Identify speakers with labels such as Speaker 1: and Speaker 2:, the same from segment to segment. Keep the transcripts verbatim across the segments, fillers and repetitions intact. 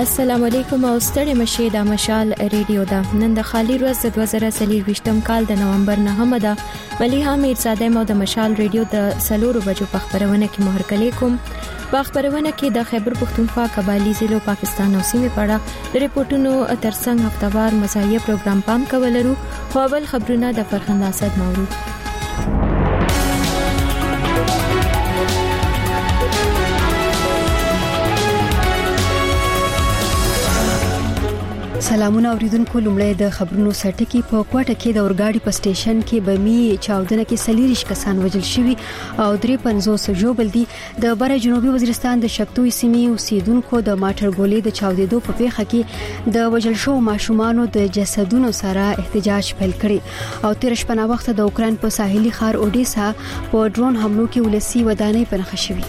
Speaker 1: السلام علیکم او ستړي مشه د مشال ریډیو دا نن د خالی ورځ د دوه زره څلور کال د نومبر نهمه ده مليحه میرزاده مو د مشال ریډیو د سلورو بجو په خبرونه کې مهرکلی کوم په خبرونه کې د خیبر پختونخوا قبایلی ضلع پاکستان او سیمې په اړه د ریپورتونو ترڅنګ هفتوار مسایي پروګرام پام کولرو خو اول خبرونه د فرخنده اسد مورود
Speaker 2: سلامونه اوریدونکو لومړی د خبرونو سرټکی په کوټه کې د اورګاډي په سټیشن کې بمی چاودنه کې سلیریش کسان وژل شوي او درې پنځوس جوړ دي د بره جنوبي وزیرستان د شکتوي سیمې اوسیدونکو د ماټرګولې د چاودېدو په پیښه کې د وژل شو ماشومانو د جسدونو سره احتجاج پیل کړي او تیر شپه وخت د اوکرين په ساحلي ښار اودیسا په ډرون حملو کې ولسی ودانۍ پنځه شوي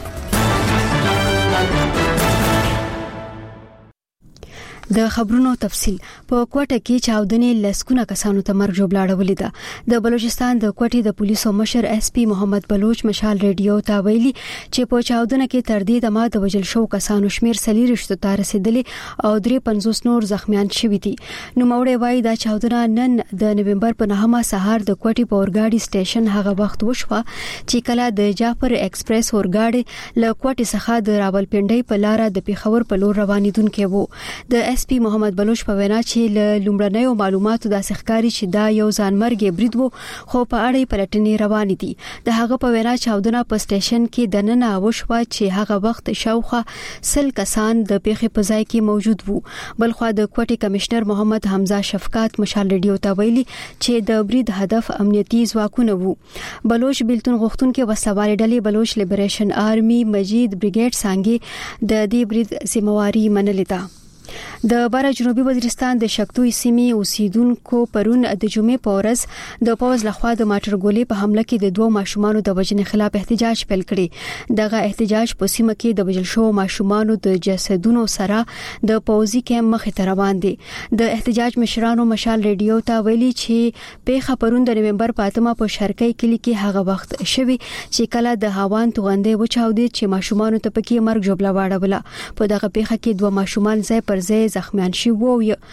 Speaker 2: د خبرونو تفصيل په کوټه کې چاودنې لسکونه کسانو ته مرګ جوړلاړولې ده د بلوچستان د کوټې د پولیسو مشر اس پی محمد بلوچ مشال ریډیو ته ویلي چې په چاودنه کې تر دې دمه د وژل شو کسانو شمیر سلیریشتو ته رسیدلې او درې پنځوس نور زخمیان شوي دي نو موړې وای دا چاودنه نن د نومبر په نهمه سهار د کوټې په اورګاډي سټیشن هغه وخت وشوه چې کله د جعفر ایکسپریس اورګاډي له کوټې څخه د راولپنډۍ په لار د پیښور په لور روانېدونکو وو د اس پی محمد بلوچ په وینا چې له لومړنیو معلوماتو د ښکاری چې دا یو ځانمرګي برید وو خو په اړه پلټنې روانې دي د هغه په وینا چاودنه په سټیشن کې د نن اوښوا چې هغه وخت شاوخه سل کسان د پیښې په ځای کې موجود وو بلخو د کوټې کمشنر محمد حمزه شفقات مشال ریډیو ته ویلي چې د برید هدف امنیتي ځواکونه وو بلوچ بیلتون غوښتونکو وسوال ډلې بلوچ لیبریشن آرمي مجید بریګیډ څنګه د دې برید ذمہواری منلې ده د بره جنوبي وزیرستان د شکتوي سیمې اوسیدونکو پرون د جمعې په ورځ د پوز لخوا د ماټرګولې په حمله کې د دوه ماشومانو د وژنې خلاف احتجاج پیل کړي دغه احتجاج په سیمه کې د وژل شو ماشومانو د جسدونو سره د پوزي کې مخې ته روان دي د احتجاج مشرانو مشال ریډیو ته ویلي چې پیښه پرون د نومبر په اتمه په شرقي کلی کې هغه وخت شوی چې کله د هاوان توغندې وچاودي چې ماشومانو ته پکې مرګ جوړلا واړوله په دغه پیښه کې دوه ماشومان ځای پر ځای زخمیان شوي وو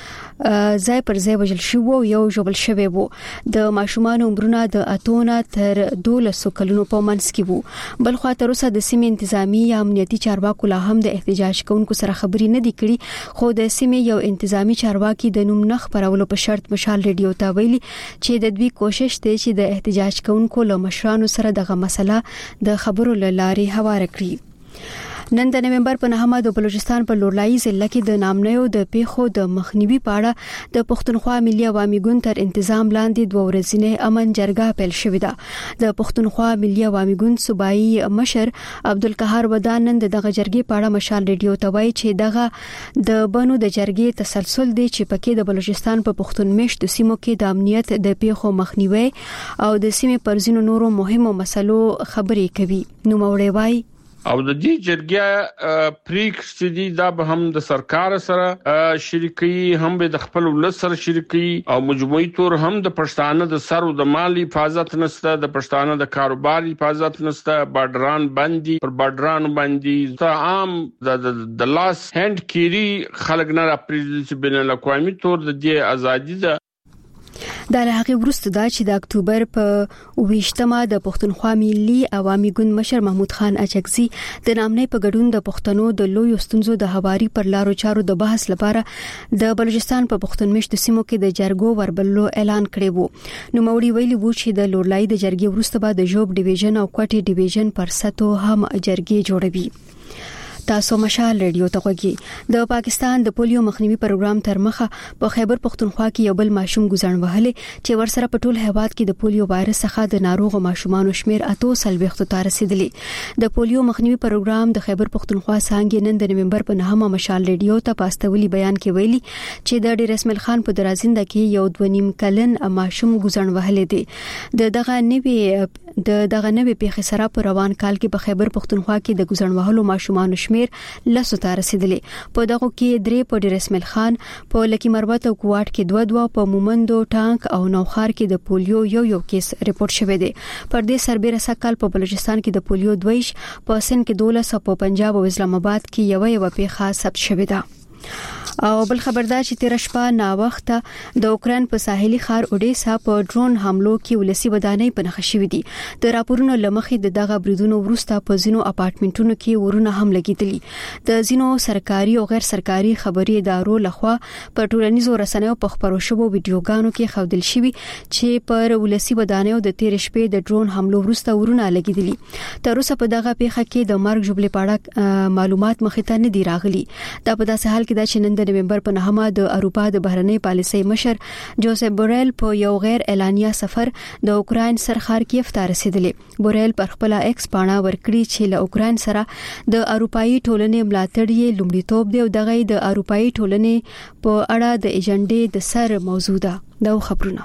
Speaker 2: ځای پر ځای وژل شوي وو یو ژوبل شوی وو د ماشومان عمرونه د اتونه تر دولس کلونو په منځ کې وو بل خو تر اوسه د سیمې انتظامی یا امنیتي چارواکو لا هم د احتجاج کوونکو سره خبرې نه دي کړي خو د سیمې یو انتظامی چارواکي د نوم نخ پرولو په شرط مشال ریډیو ته ویلي چې د دوی کوشش دی چې د احتجاج کوونکو له مشرانو سره دغه مسله د خبرو لارې هواره کړي نن د نومبر په نهمه د بلوچستان په لورلای ضلع کې د نامنیو د پیښو د مخنیوي په اړه د پښتونخوا ملي عوامي ګوند تر تنظیم لاندې دوه ورځې امن جرګه پیل شوې ده د پښتونخوا ملي عوامي ګوند صوبایي مشر عبدالقهار ودان نن دغه جرګې په اړه مشال ریډیو ته وایي چې دغه د بنو د جرګې تسلسل دی چې پکې د بلوچستان په پښتون میشت سیمو کې د امنیت د پیښو مخنیوي او د سیمې پر ځینو نورو مهمو مسلو خبرې کوي نو موړې وایي
Speaker 3: او د دې جرګه پریکس دي دا به هم د سرکار سره شریکي هم به د خپل ولس سره شریکي او مجموعي تور هم د پښتانه د سر او د مالی حفاظت نشته د پښتانه د کاروبار حفاظت نشته بارډران بندي پر بارډران باندې ته عام د د لاس هند کیری خلک نه راپریږي چې بین الاقوامي تور د دې ازادي ده
Speaker 2: د هغه ورسته دا چې د اکتوبر په ویشتمه د پښتونخوا ملي عوامي ګوند مشر محمود خان اچکزي د نامنۍ په ګډون د پښتنو د لوی ستونزو د هواري پر لارو چارو د بحث لپاره د بلوچستان په پښتون میشت سیمو کې د جرګو وربلو اعلان کړی وو نو موري ویلي وو چې د لورلای د جرګې ورسته به د جوب ډیویژن او کوټي ډیویژن پر سطو هم جرګې جوړوي تاسو مشال ریډیو ته غوږی د پاکستان د پولیو مخنیوي پروګرام تر مخه په خیبر پختونخوا کې یو بل ماشوم ګزړن وهلې چې ورسره په ټول هیواد کې د پولیو وایرس څخه د ناروغ ماشومانو شمیر اتو سلويختو ته رسیدلی د پولیو مخنیوي پروګرام د خیبر پختونخوا څنګه نن د نومبر په نهمه مشال ریډیو ته پاستولي بیان کې ویلي چې د ډیر اسماعیل خان په درازنده کې یو د نیم کلن ماشوم ګزړن وهلې دي د دغه نوي د دغه نوي پیښې سره په روان کال کې په خیبر پختونخوا کې د ګزړن وهلو ماشومانو شمیر لسو ته رسیدلې په دغه کې درې په ډیر اسماعیل خان په لکی مربوط او کوټ کې دوه دوه په مومندو ټانک او نوخار کې د پولیو یو یو کیس ریپورت شوه دی پر دې سربېره سکهال په بلوچستان کې د پولیو دویش په سن کې دولس او په پنجاب او اسلام آباد کې یو یو پیښه ثبت شوه ده او بل خبردار چې تیر شپه نا وخت د اوکران په ساحلي ښار اودیسا په ډرون حملو کې ولسی ودانۍ په نښه شوې دي. د راپورونو لمخې د دغه بریدونو وروسته په ځینو اپارټمنټونو کې ورونه هم لګیدلي. د ځینو سرکاري او غیر سرکاري خبري ادارو لخوا په ټولنیزو رسنیو په خبرو شوو ویډیوګانو کې ښودل شوی چې پر ولسی ودانۍ د تیر شپې د ډرون حملو وروسته ورونه لګیدلي. تر اوسه په دغه پیښه کې د مرګ جبلې پاړه معلومات مخې ته نه دی راغلي. دا په داسې حال کې دا چې نن د نومبر په نهمه د اروپا د بهرنۍ پالیسۍ مشر جوزف بوریل په یو غیر اعلانیه سفر د اوکران سرخار کیف ته رسیدلی. بوریل پر خپل ایکس پاڼه ورکړي چې له اوکران سره د اروپאי ټولنې ملاتړ یې لومړیتوب دی او دغه د اروپאי ټولنې په اړه د ایجنډې د سر موضوع ده. دا خبرونه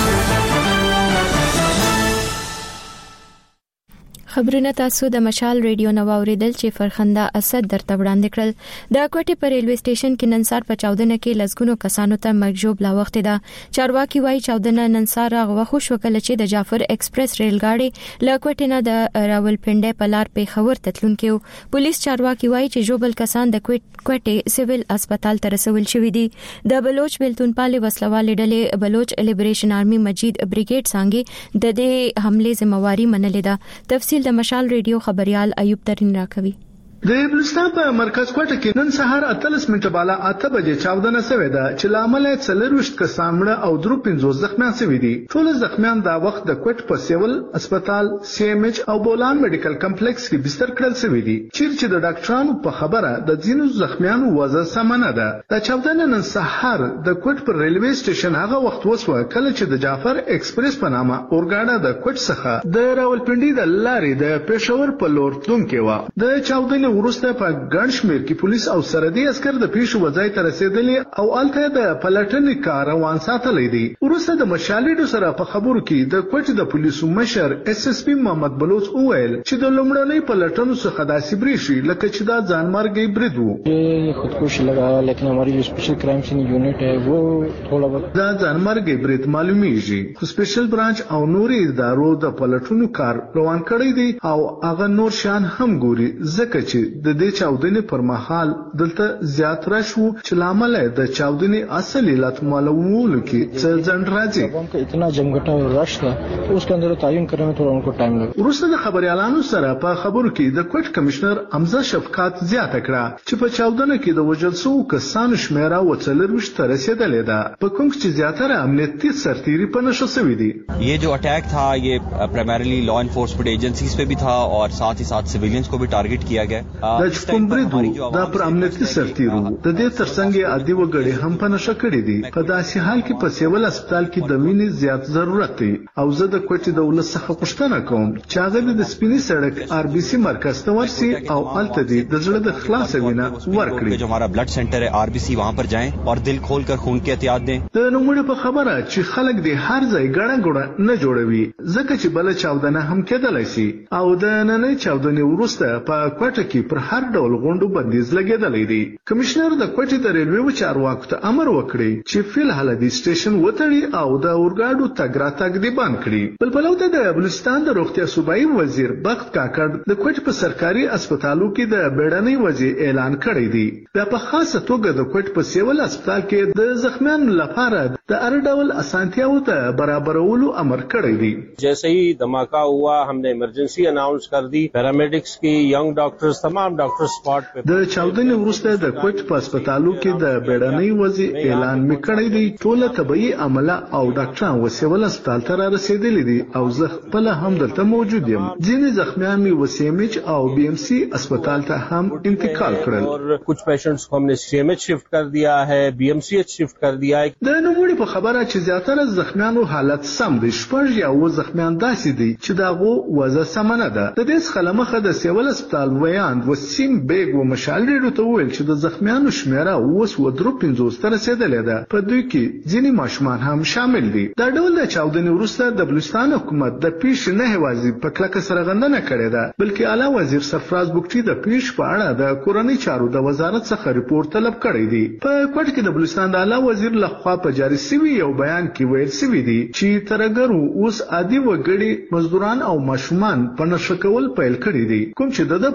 Speaker 1: خبرونه تاسو د مشال ریډیو نو اوریدل چې فرخنده اسد درته وړاندې کړل. د کوټې پر ریلوي سټیشن کې نن سار په چاودنه کې لزګونو کسانو ته مرجوب لا وخت ده. چارواکي وايي چاودنه نن سار غوښو شو کله چې د جعفر ایکسپریس ریل ګاډي له کوټې نه د راولپنډي په لار په خبر تتلونکو. پولیس چارواکي وايي چې جوبل کسان د کوټې سیویل هسپتال ته رسول شوی دي. د بلوچ بلتون پالي وسلوال ډلې بلوچ لیبریشن آرمي مجید بریګیډ څنګه د دې حمله ذمہواری منلې ده. تفصیل د مشال ریډیو خبريال ایوب ترين راکوي.
Speaker 4: د بلوچستان په مرکز کوټه کې نن سهار اتلس منټه بالا اته بجې چاودنه شوې ده چې لامل یې څلرويشت کسان مړه او درو پنځوس زخمیان شوي دي. ټول زخمیان دا وخت د کوټ په سیول هسپتال سی ایم ایچ او بولان میډیکل کمپلیکس کې بستر کړل شوي دي. چیرې د ډاکټرانو په خبره د ځینو زخمیانو وضع سمه ده. د چاودنه نن سهار د کوټ پر ریلوي سټیشن هغه وخت وسوه کله چې د جعفر ایکسپریس په نامه اورګاډه د کوټ څخه د راولپنډي د لارې د پېښور په لور تلونکې و. د چاودنې وروسته په ګڼ شمېر کې پولیس او سرحدي عسكر د پیښو وځای ته رسیدلي او الته د پلټنې کار روان ساتلی دی. وروسته د مشالېډو سره په خبرو کې د کوټې د پولیسو مشر ایس ایس پی محمد بلوچ وویل چې د لومړنۍ پلټنو څخه داسې بریښي لکه چې دا ځانمرګي برید و.
Speaker 5: خودکشی لگا لیکن हमारी जो special crime scene unit है वो थोड़ा बहुत
Speaker 4: دا ځانمرګي برید معلومیږي. خو سپیشل برانچ او نورې ادارو د پلټنو کار روان کړی دی او هغه نور شان هم ګوري ځکه چې د دې چاودنې پر مهال دلته زیات راشو چې لامل د چاودنې اصل علت معلومولو کې څه ځند راځي.
Speaker 5: اتنا جمګټه رش ده اوس کندر تعین کرنے میں تھوڑا ان کو ټایم لګا.
Speaker 4: وروسته د خبريالانو سره په خبرو کې د کوټ کمشنر حمزه شفقات زیاته کړه چې په چاودنه کې د وژل شوو کسانو شمیره وڅلرويشت ته رسیدلې ده. په کوم چې زیاتره امنیتي سرتیري په نشو شوې دي.
Speaker 6: ये जो अटैक था ये प्राइमरी लॉ एनफोर्समेंट एजेंसीज पे भी था और साथ ही साथ सिविलियंस को भी टारगेट किया गया.
Speaker 4: د کوم بریدو دا پر امنیتي سرتیرو د دې ترڅنګ عادي وګړي هم په نشه کړی دي. په داسې حال کې په سیول هسپتال کې د وینې زیات ضرورت دی او زه د کوټې د ولس څخه پوښتنه کوم چې هغه د سپینی سړک آر بي سي مرکز ته ورسي او الته دي د زړه د خلاص وینه ورکړي.
Speaker 6: जो हमारा ब्लड सेंटर है आरबीसी वहां पर जाएं और दिल खोलकर खून की एहतियात दें.
Speaker 4: د نوموړي په خبره چې خلک د هر ځای ګړه ګړه نه جوړوي ځکه چې بل چاودنه هم کېدلای شي او د نننۍ چاودنې وروسته په کوټه کې پر هر ډول غونډو بندیز لګیدلې دي. کمشنر د کوټې د ریلوي چارواکو ته امر وکړي چې فل حال د سټیشن وتړي او د اورګاډو تګ راتګ دی بند کړي. بل بلو ته د بلوچستان د روغتیا صوبایي وزیر بخت کاکړ د کوټې په سرکاري هسپتالو کې د بیړنۍ وضعیت اعلان کړی دی. د په خاصه توګه د کوټې په سیول هسپتال کې د زخمیانو لپاره د هر ډول اسانتیاو ته برابرولو امر کړی دی.
Speaker 7: जैसे ही धमाका हुआ हमने इमरजेंसी अनाउंस कर दी. पैरामेडिक्स की यंग डॉक्टर्स तमाम डॉक्टर स्पॉट पे.
Speaker 4: د چاودنې وروسته د کوټ په هسپتالو کې د بیړنۍ وضعیت اعلان میکړی دی. ټول طبي عمله او ډاکټران وسیول هسپتال ته را رسیدلي دي او زه خپل هم دلته موجود یم. ځینې زخمیان می وسیمچ او بی ام سی هسپتال ته هم انتقال کړل.
Speaker 7: और कुछ पेशेंट्स को हमने सी एम एच शिफ्ट कर दिया है, B M C H shift कर दिया है.
Speaker 4: د نوموړي په خبره چې زیاتره زخمیانو حالت سم دی. شپږ یا اووه زخمیان داسې دي چې د هغو وضع سمه نه ده. د دې څخه له مخه د سیول هسپتال ویاند وسیم بیګ و مشال ریډیو ته وویل چې د زخمیانو شمیره اوس و درو پنځوس ته رسېدلې ده. په دوی کې ځینې ماشومان هم شامل دي. دا ډول د چاودنې وروسته د بلوچستان حکومت د پیښې نه یوازې په کلکه سره غندنه کړې ده بلکې اعلی وزیر سرفراز بوکټي د پیښې په اړه د کورنۍ چارو د وزارت څخه ریپورت طلب کړی دی. په کوټ کې د بلوچستان د اعلی وزیر لخوا په جاري شوي یو بیان کې ویل شوي دي چې ترګرو اوس عادي وګړي مزدوران او ماشومان په نشه کول پیل کړی دي. کوم چې د په خبره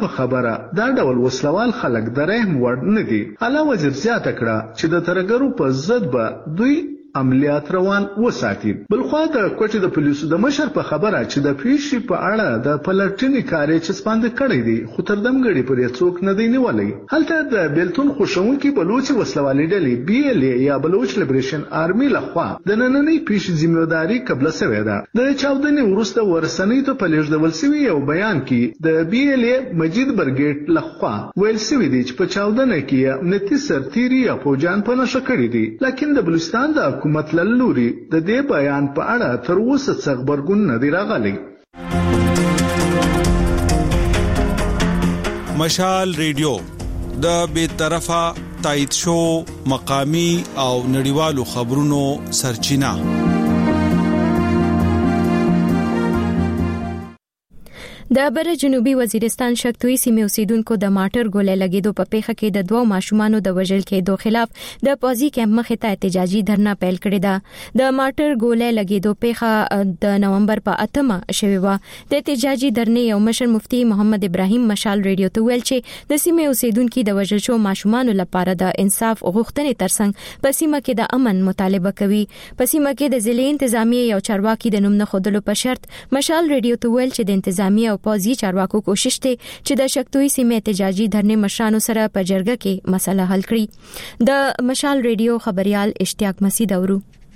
Speaker 4: سره دا ډول وسلوال خلک د رحم وړ نه دي. اعلی وزیر زیاته کړه چې د ترګرو په ضد به دوی عملیات روان وساتي. بلخوا د کوټې د پولیسو د مشر په خبره چې د پیښې په اړه د پلټنې کاري چې سپاند کړی دی خو تر دمګړي پرې څوک نه دی نیولای. هلته د بیلتون خوشونکي بلوچ وسلوالي ډلې بي ال اي یا بلوچ لیبریشن آرمي لخوا د نننۍ پیښې ذمہداري قبل شوې ده. د چاودنې وروسته ورسنۍ ته په لیږدول شوي یو بیان کې د بي ال اي مجید برګیټ لخوا ویل شوی دی چې په چاودنه کې امنیتي سرتیري یا فوجان په نشه کړی دي. لکه د بلوچستان د حکومت لوري د دې بیان په اړه تر اوسه څه خبرګون نه دی راغلی.
Speaker 8: مشال ریډیو د بې طرفه تایید شو مقامی او نړیوالو خبرونو سرچینه.
Speaker 1: د بر جنوبي وزیرستان شکتوي سیمې اوسیدونکو د ماټر ګولې لګیدو په پیښه کې د دوه ماشومانو د وژل کېدو خلاف د پوزي کیمپ مخې ته احتجاجي دھرنا پیل کړی ده. د ماټر ګولې لګیدو پیښه د نومبر په اتمه شوې و. د احتجاجي دھرنې یو مشر مفتي محمد ابراهیم مشال ریډیو ته ویل چې د سیمې اوسیدونکو د وژل شو ماشومانو لپاره د انصاف غوښتنې ترڅنګ په سیمه کې د امن مطالبه کوي. په سیمه کې د ضلع انتظامیه یو چارواکي د نوم نه خودلو په شرط مشال ریډیو ته ویل چې د انتظامیه پوزي چارواکو کوشش ته چې د شکتوي سیمې احتجاجي دھرنې مشرانو سره په جرګه کې مسله حل کړي. د مشال ریډیو خبريال اشتیاق مسعود اورو.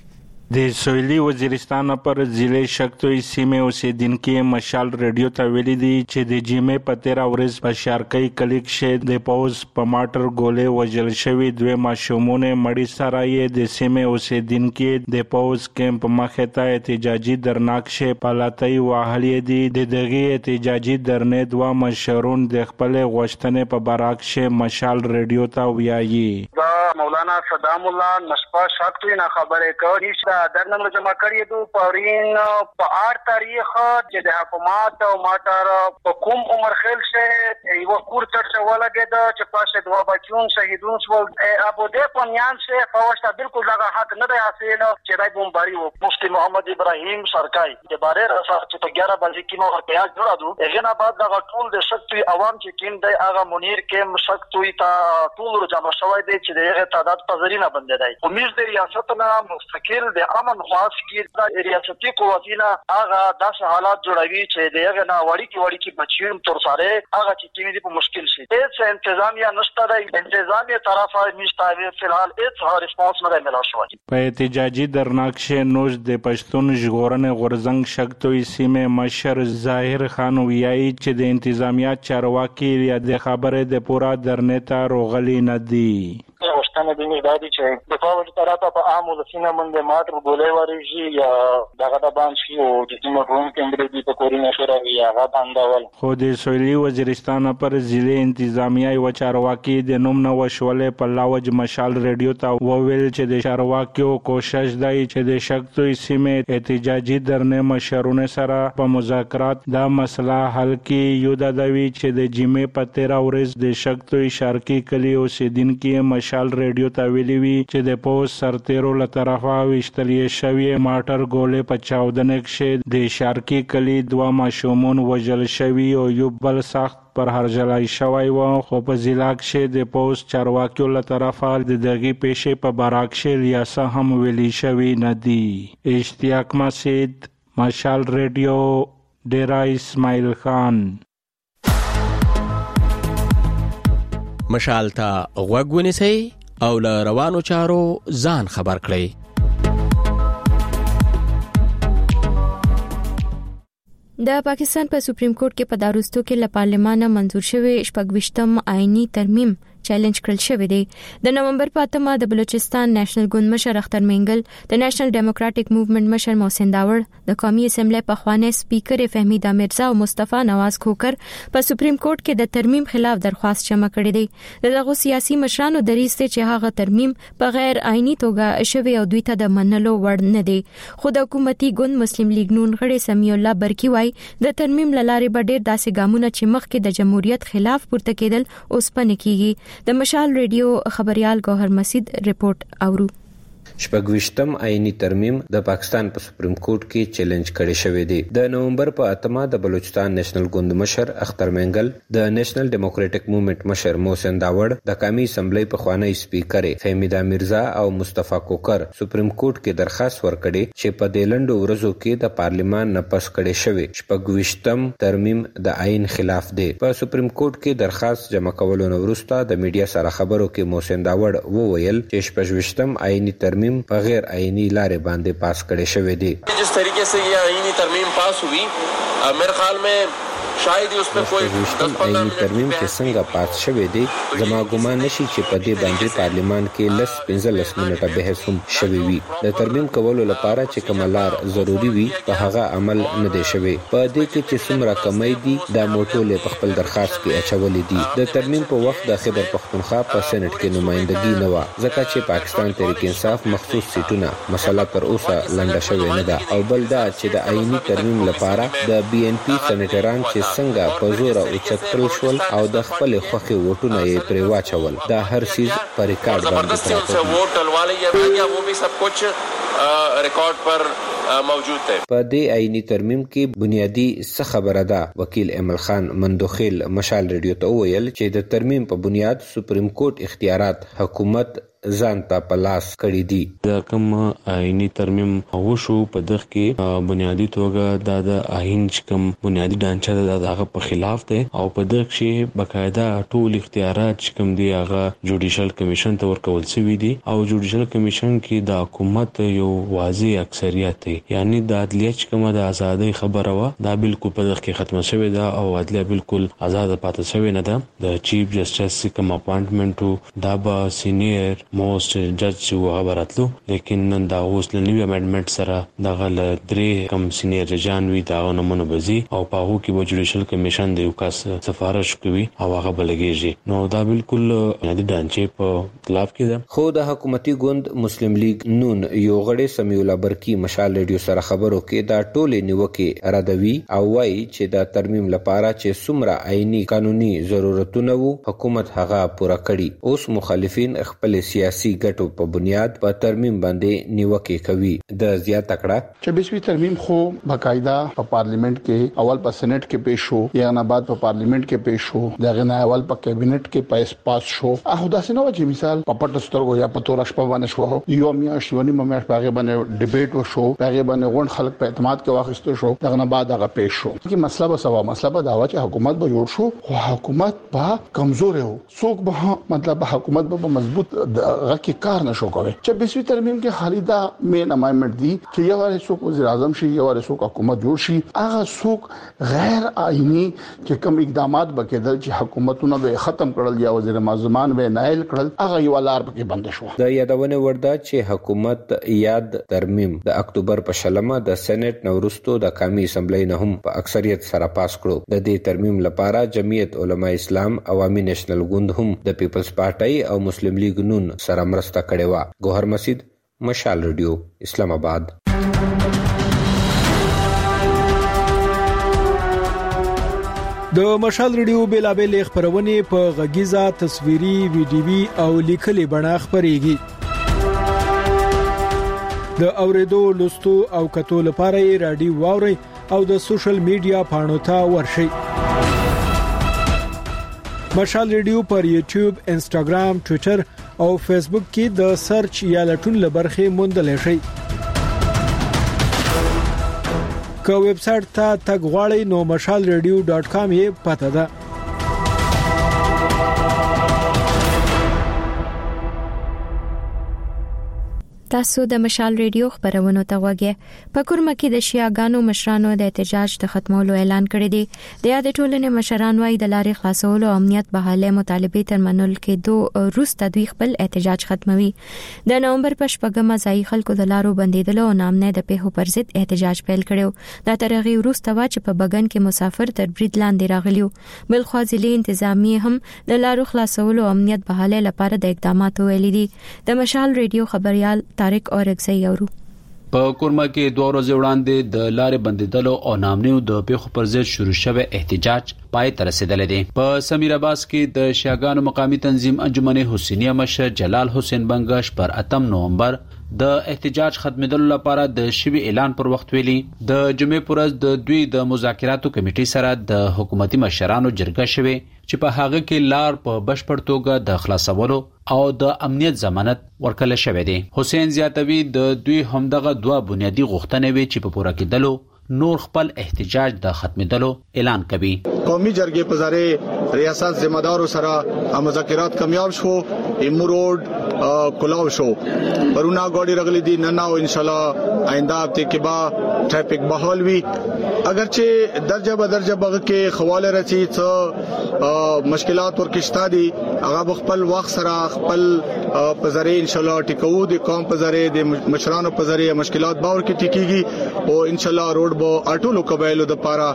Speaker 9: د سویلي وزیرستان پر ضلع شکتوي سیمې اوسیدونکو مشال ریډیو ته ویلي دي چې د جمعې په تیرا ورځ په شارکۍ کلیک شه د پوز په ماټر ګولې وژل شوی دوه ماشومونه مړی سره یې د سیمې اوسیدونکو د پوز کیمپ مخه ته احتجاجي درناک شه پالاتای واهلې دي. د دغه احتجاجي درنې دوه مشرون د خپل غوښتنې په براک شه مشال ریډیو ته ویایي.
Speaker 10: دا مولانا صدام الله نشپا شکتوي نه خبره کوي چې درنه جمع کړی دو پرین په آر تاریخ چې د حکومت او ماټر په کوم عمر خل شه یو کور چرچ ولګید چې پاشه دوا بچون شهیدون شو ابو دې پنیان شه فواشتا بالکل دا حق نه دی حاصل چې دای بمباری وو. مفتی محمد ابراهیم سرکای د باره راسه چې په ګیارہ بجې کې نو پیاج جوړا دو هغه بعد دا ټول د شکتوي عوام چې کین دی هغه منیر کې شکتوي تا ټول جمع شوی دی چې دغه تعداد په زرینه بندې دی. امید د ریاست نه مستقل د امن خاص کې د ریاستي قوتونه هغه داسې حالات جوړوي چې دغه نه وړي کې وړي کې بچیون تر سره هغه چې کیمې په مشکل شي. هیڅ انتظامیه نشته دی. انتظامیه طرفه نشته وی فلحال هیڅ ریسپانس نه ملا شوی.
Speaker 9: په احتجاجي درناکشه نوش د پښتون ژغورنې غورزنګ شکتوي سیمې مشر ظاهر خان ویایي چې د انتظامیه چارواکي یا د خبره د پورا درنې ته روغلي نه دي.
Speaker 10: غوښتنه دې نه دی چې د پاول طرفه په عام ولسینه باندې ماټر ګولې ورشي یا دغه د باندې شي او د سیمه روم کې د په کورینه سره یا غا باندې
Speaker 9: خو د سویلي وزیرستان پر ضلع انتظامیه یو چارواکي د نوم نه وشولې په لاوج مشال ریډیو ته وویل چې د چارواکیو کوشش دی چې د شکتوي سیمې احتجاجي درنې مشرونه سره په مذاکرات دا مسله حل کړي. یو د دوی چې د جمعې په تیرا ورځ د شکتوي شارکي کلی اوسیدونکو مشال ریډیو ته ویلي وی چې د پوز سرتیرو له طرفه وشتلې شوی ماټر ګولې په چاودنه کې د شارکي کلی دوه ماشومان وژل شوی او یو بل سخت پر هرجلای شوی و. خو په ضلع کې د پوز چارواکیو له طرفه د دغه پیښې په براک کې ریاسه هم ویلي شوی نه دی. اشتیاق مسعود مشال ریډیو ډیرا اسماعیل خان.
Speaker 11: مشال ته غوږ ونیسئ او له روانو چارو ځان خبر کړئ.
Speaker 1: د پاکستان په سپریم کورټ کې په داروستو کې له پارلمانه منزور شوی شپږویشتم آئینی ترمیم چیلنج کړل شوی دی. د نومبر په اتمه د بلوچستان نېشنل ګوند مشر اختر منګل، د نېشنل ډیموکراټک موومېنټ مشر محسن داوړ، د قومي اسمبلی پخوانی سپیکر فهمیده مرزا او مصطفی نواز کھوکر په سپریم کورټ کې د ترمیم خلاف درخواست جمع کړی دی. دغه سیاسي مشرانو دریځ ته چې هغه ترمیم په غیر آئینی توګه شوی او دوی ته د منلو وړ نه دی. خو د حکومتي ګوند مسلم لیگ نون غړي سمیع الله برکی وای د ترمیم لاره به ډیر داسې ګامونه چې مخکې د جمهوریت خلاف پورته کېدل اوس پنه کیږي. د مشال ریډیو خبريال ګوهر مسعود رپورت اورو.
Speaker 12: شپږویشتم آئینی ترمیم د پاکستان په سپریم کورټ کې چیلنج کړی شوی دی. د نومبر په اتمه د بلوچستان نېشنل ګوند مشر اختر منګل، د نېشنل ډیموکراټک موومېنټ مشر محسن داوړ، د قومي اسمبلی پخوانی سپیکر فهمیده میرزا او مصطفی کوکر سپریم کورټ کې درخواست ورکړي چې په دې لنډو ورځو کې د پارلیمان نه پس کړي شوی شپږویشتم ترمیم د آئین خلاف دی. په سپریم کورټ کې درخواست جمع کولو وروسته د میډیا سره خبرو کې محسن داوړ وویل چې شپږویشتم آئینی ترمیم په غیر آئینی لارې باندې پاس کړي شوی دی.
Speaker 13: جس طریقے سے یہ آئینی ترمیم پاس ہوئی میرے خیال میں شاید اس په کوئی
Speaker 12: آئینی ترمیم چې څنګه پاس شوی دی زما ګمان نشي چې په دې باندې پارلیمان کې لس پنځلس منټه بحث هم شوی وي. د ترمیم کولو لپاره چې کومه لار ضروری وي په هغه عمل نه دی شوی. په دې کې چې څومره کمی دي دا موټول په خپل درخواست کې اچولې دي. د ترمیم په وخت د خیبر پختونخوا په سېنات کې نمائندګي نه و ځکه چې پاکستان تحریک انصاف مخصوص سیټونه مسله تر اوسه لنډه شوی نه ده. او بل دا چې د آئینی ترمیم لپاره د بي ان پي سېنیټران چې څنګه په زور او چکټل شول او د خپل خوخي ووټونه یې پرې واچول دا هر چیز په ریکارډ باندې پراته دي.
Speaker 13: ووټ ډلواله یا وہ بھی سب کچھ ریکارډ پر موجود ہے.
Speaker 12: په دې آئینی ترمیم کې بنیادی څه خبره ده. وکیل امل خان مندوخیل مشال ریډیو ته وویل چې د ترمیم په بنیاد سپریم کورټ اختیارات حکومت ځان ته پلاس کړی دي.
Speaker 14: دا کوم آئینی ترمیم وشو په دغه کې بنیادی توګه دا د آئین چې کوم بنیادی ډانچه ده دغه په خلاف ده او په دغه کې بقاعده ټول اختیارات چې کوم دی هغه جوډیشل کمیشن ته ورکول شوی دي او جوډیشل کمیشن کې د حکومت یو واضح اکثریت دی. یعنی د عدلیه چې کومه د ازادۍ خبره و دا بالکل په دغه کې ختمه شوی ده او عدلیه بالکل آزاد پاتې شوی نه ده. د چیف جسټس کوم اپاینټمنټ دا به سینیئر موست جج چې هغه براتلو لیکن نن دا اوس له نیو امندمنت سره دغه ل درې کم سینیئر ججان وی دا نمونه بزي او په هغه کې به جوډیشل کمیشن د یو کس سفارش کوي او هغه بلګیږي. نو دا بالکل یادي ډانچې په خلاف کې ده.
Speaker 12: خو د حکومتي ګوند مسلم لیگ نون یو غړي سمیع الله برکی مشال ریډیو سره خبرو کې دا ټولې نیوکې ردوي او وايي چې دا ترمیم لپاره چې څومره آئینی قانوني ضرورتونه وو حکومت هغه پوره کړي. اوس مخالفین خپل سیاسي ګټو په بنیاد په ترمیم باندې نیوکې کوي. د زیات تکړه
Speaker 15: چوبیسویں ترمیم خو باقاعده په پارلیمنت کې اول په سېنات کې پیښ شو یا نه بعد په پارلیمنت کې پیښ شو دغه نه اول په کابینټ کې پاس پاس شو. هغه داسې نه و چې مثال په پټ سترګو یا په تور شپه باندې شو یو میاشت ونی مې هغه باندې ډیبیټ وشو هغه باندې غون خلک په اعتماد کې واخیستو شو دغه نه بعد هغه پیښ شو. کې مسله به سوا مسله به دا و چې حکومت به جوړ شو خو حکومت به کمزور و څوک به مطلب حکومت به مضبوط هغه کې کار نشو کوي. چوبیسویں ترمیم کې خالی دا مین امایمنت دی چې یو واره څوک وزیر اعظم شي یو واره څوک حکومت جوړ شي هغه څوک غیر آئینی چې کوم اقدامات وکړل چې حکومتونه به ختم کړل یا وزیر اعظمان به نایل کړل هغه یو لار پکې بند شو.
Speaker 12: د یادونه ورده چې حکومت یاد ترمیم د اکتوبر په شلمه د سېنات نورستو د قومي اسمبلی نه هم په اکثریت سره پاس کړو. د دې ترمیم لپاره جمعیت علماء اسلام عوامي نېشنل ګوند هم د پیپلز پارټي او مسلم لیگ نون سره مرسته کړې و. ګوهر مسجد مشال ریډیو اسلام آباد.
Speaker 16: د مشال ریډیو بیلابل خبرونه په غږیزه تصویري ویډیوي او لیکلي بڼه خبريږي. د اوریدو لوستو او کتو لپاره رادیو واوري او د سوشل میډیا پاڼو ته ورشي. مشال ریډیو پر یوټیوب، انسټاګرام، ټوئیټر او فیسبوک کې د سرچ یا لټون لبرخه موندل شي. که ویب سټ ته تګ غواړئ نو مشال ریډیو ډاټ کام یې پته ده.
Speaker 1: تاسو د مشال ریډیو خبرونه ته وګورئ. په کورمه کې د شیعاګانو مشرانو د احتجاج د ختمولو اعلان کړی دی. د یاد ټولنې مشران وايي د لارې خلاصولو او امنیت بحاله مطالبه تر منل کې دوه روسته دوی خپل احتجاج ختموي. د نومبر په شپږمه ځای خلکو د لارو بندیدلو او نامنه د پیښو پر ضد احتجاج پیل کړو. دا ترغي روسته وا چې په بګن کې مسافر تر برید لاندې راغلیو. بل خو ځلې انتظامی هم د لارو خلاصولو او امنیت بحاله لپاره د اقداماتو ویلي دي. د مشال ریډیو خبريال طارق اورګزی اورو.
Speaker 17: په کورما کې دوه ورځې وړاندې د لارې بندیدلو او نامنیو د پیښو پر ضد شروع شوی احتجاج پای ته رسیدلی دی. په سمیر آباس کې د شیعاګانو مقامی تنظیم انجمن حسینیه مشر جلال حسین بنگش پر اتم نومبر د احتجاج ختمېدلو لپاره د شوي اعلان پر وخت ویلي د جمعې پر ورځ د دوی د مذاکراتو کمیټې سره د حکومتي مشرانو جرګه شوه چې په هغه کې لار په بشپړ توګه د خلاصولو او د امنیت ضمانت ورکړل شوې دي. حسین زیاتوي د دوی همدغه دوه بنیادی غوښتنې وي چې په پوره کېدلو نور خپل احتجاج د ختمېدلو اعلان کوي.
Speaker 18: قومي جرګې په ذریعہ ریاست ذمہ دارو سره مذاکرات کامیاب شو، ایمو روډ کلاو شو، پرونا غوډي رغلي دي نن او ان شاء الله آئنده هفته کې با ټریفیک بحال وي. اگرچه درجه به درجه بغه کې خواله رسي څه مشکلات ورکشتا دي، هغه خپل وخت سره خپل په ذریعہ ان شاء الله ټیکو دي، قوم په ذریعہ د مشرانو په ذریعہ مشکلات باور کې ټیکيږي او ان شاء الله روډ بو اټولو قبایلو د پاره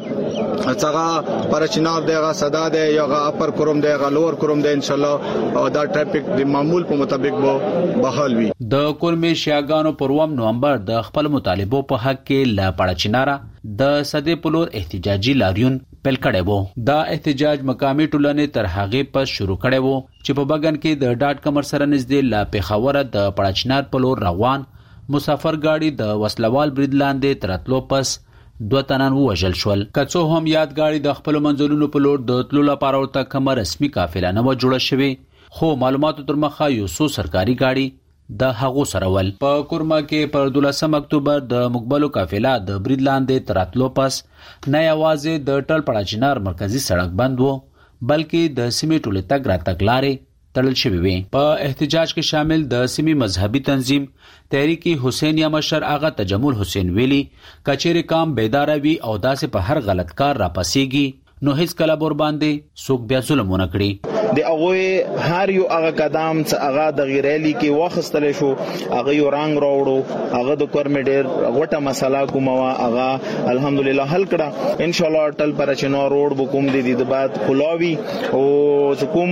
Speaker 18: څنګه پر چناب دیغه صدا دی یغه اپر کوروم دیغه لور کوروم دی ان شاء الله دا ټریفیک د معمول په مطابق بو بحال وي.
Speaker 17: د کورمي شیاګانو پر اووم نومبر د خپل مطالبو په حق کې لا پړچینارا د صدې پلور احتجاجي لاریون پیل کړي وو. دا احتجاج مقامي ټولنې تر هغه پس شروع کړي وو چې په بغن کې د ډاټ کمر سره نږدې لا پیښور د پړچینار پلور روان مسافر گاڑی د وسلوال برید لاندې تراتلو پس دوه تنان وژل شول. کڅو هم یاد گاڑی د خپل منځلونو په لور د تلو لپاره ورته کوم رسمي قافله نه و جوړه شوې، خو معلوماتو تر مخه یو څو سرکاري گاڑی د هغو سره ول. په کورما کې پر دولسم اکتوبر د مقبلو قافله د برید لاندې تراتلو پس نه یوازې د ټل پړاچینار مرکزی سړک بند وو بلکې د سیمې ټولې تګ راتګ لارې تړل شوې وي. په احتجاج کې شامل د سیمې مذهبي تنظیم تحریک حسین یا مشر آغا تجمل حسین ویلي کچېره کام بیدار وي او داسې په هر غلط کار را پسېږي نو هیڅ کله بور باندې څوک بیا ظلم ونه کړي.
Speaker 19: د هغه هر یو هغه قدم چې هغه د غیرالي کې واخستل شو هغه یو رنگ راوړو، هغه د کورمډر غوټه مسله کومه هغه الحمدلله حل کړه. ان شاء الله ټل پرچنو روډ بکوم دي د بعد خلاوي او کوم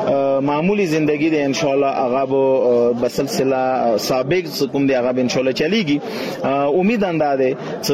Speaker 19: معمولی زندگی دی ان شاء الله هغه به بسلسله سابق کوم دی هغه ان شاء الله چلیږي. امید انداده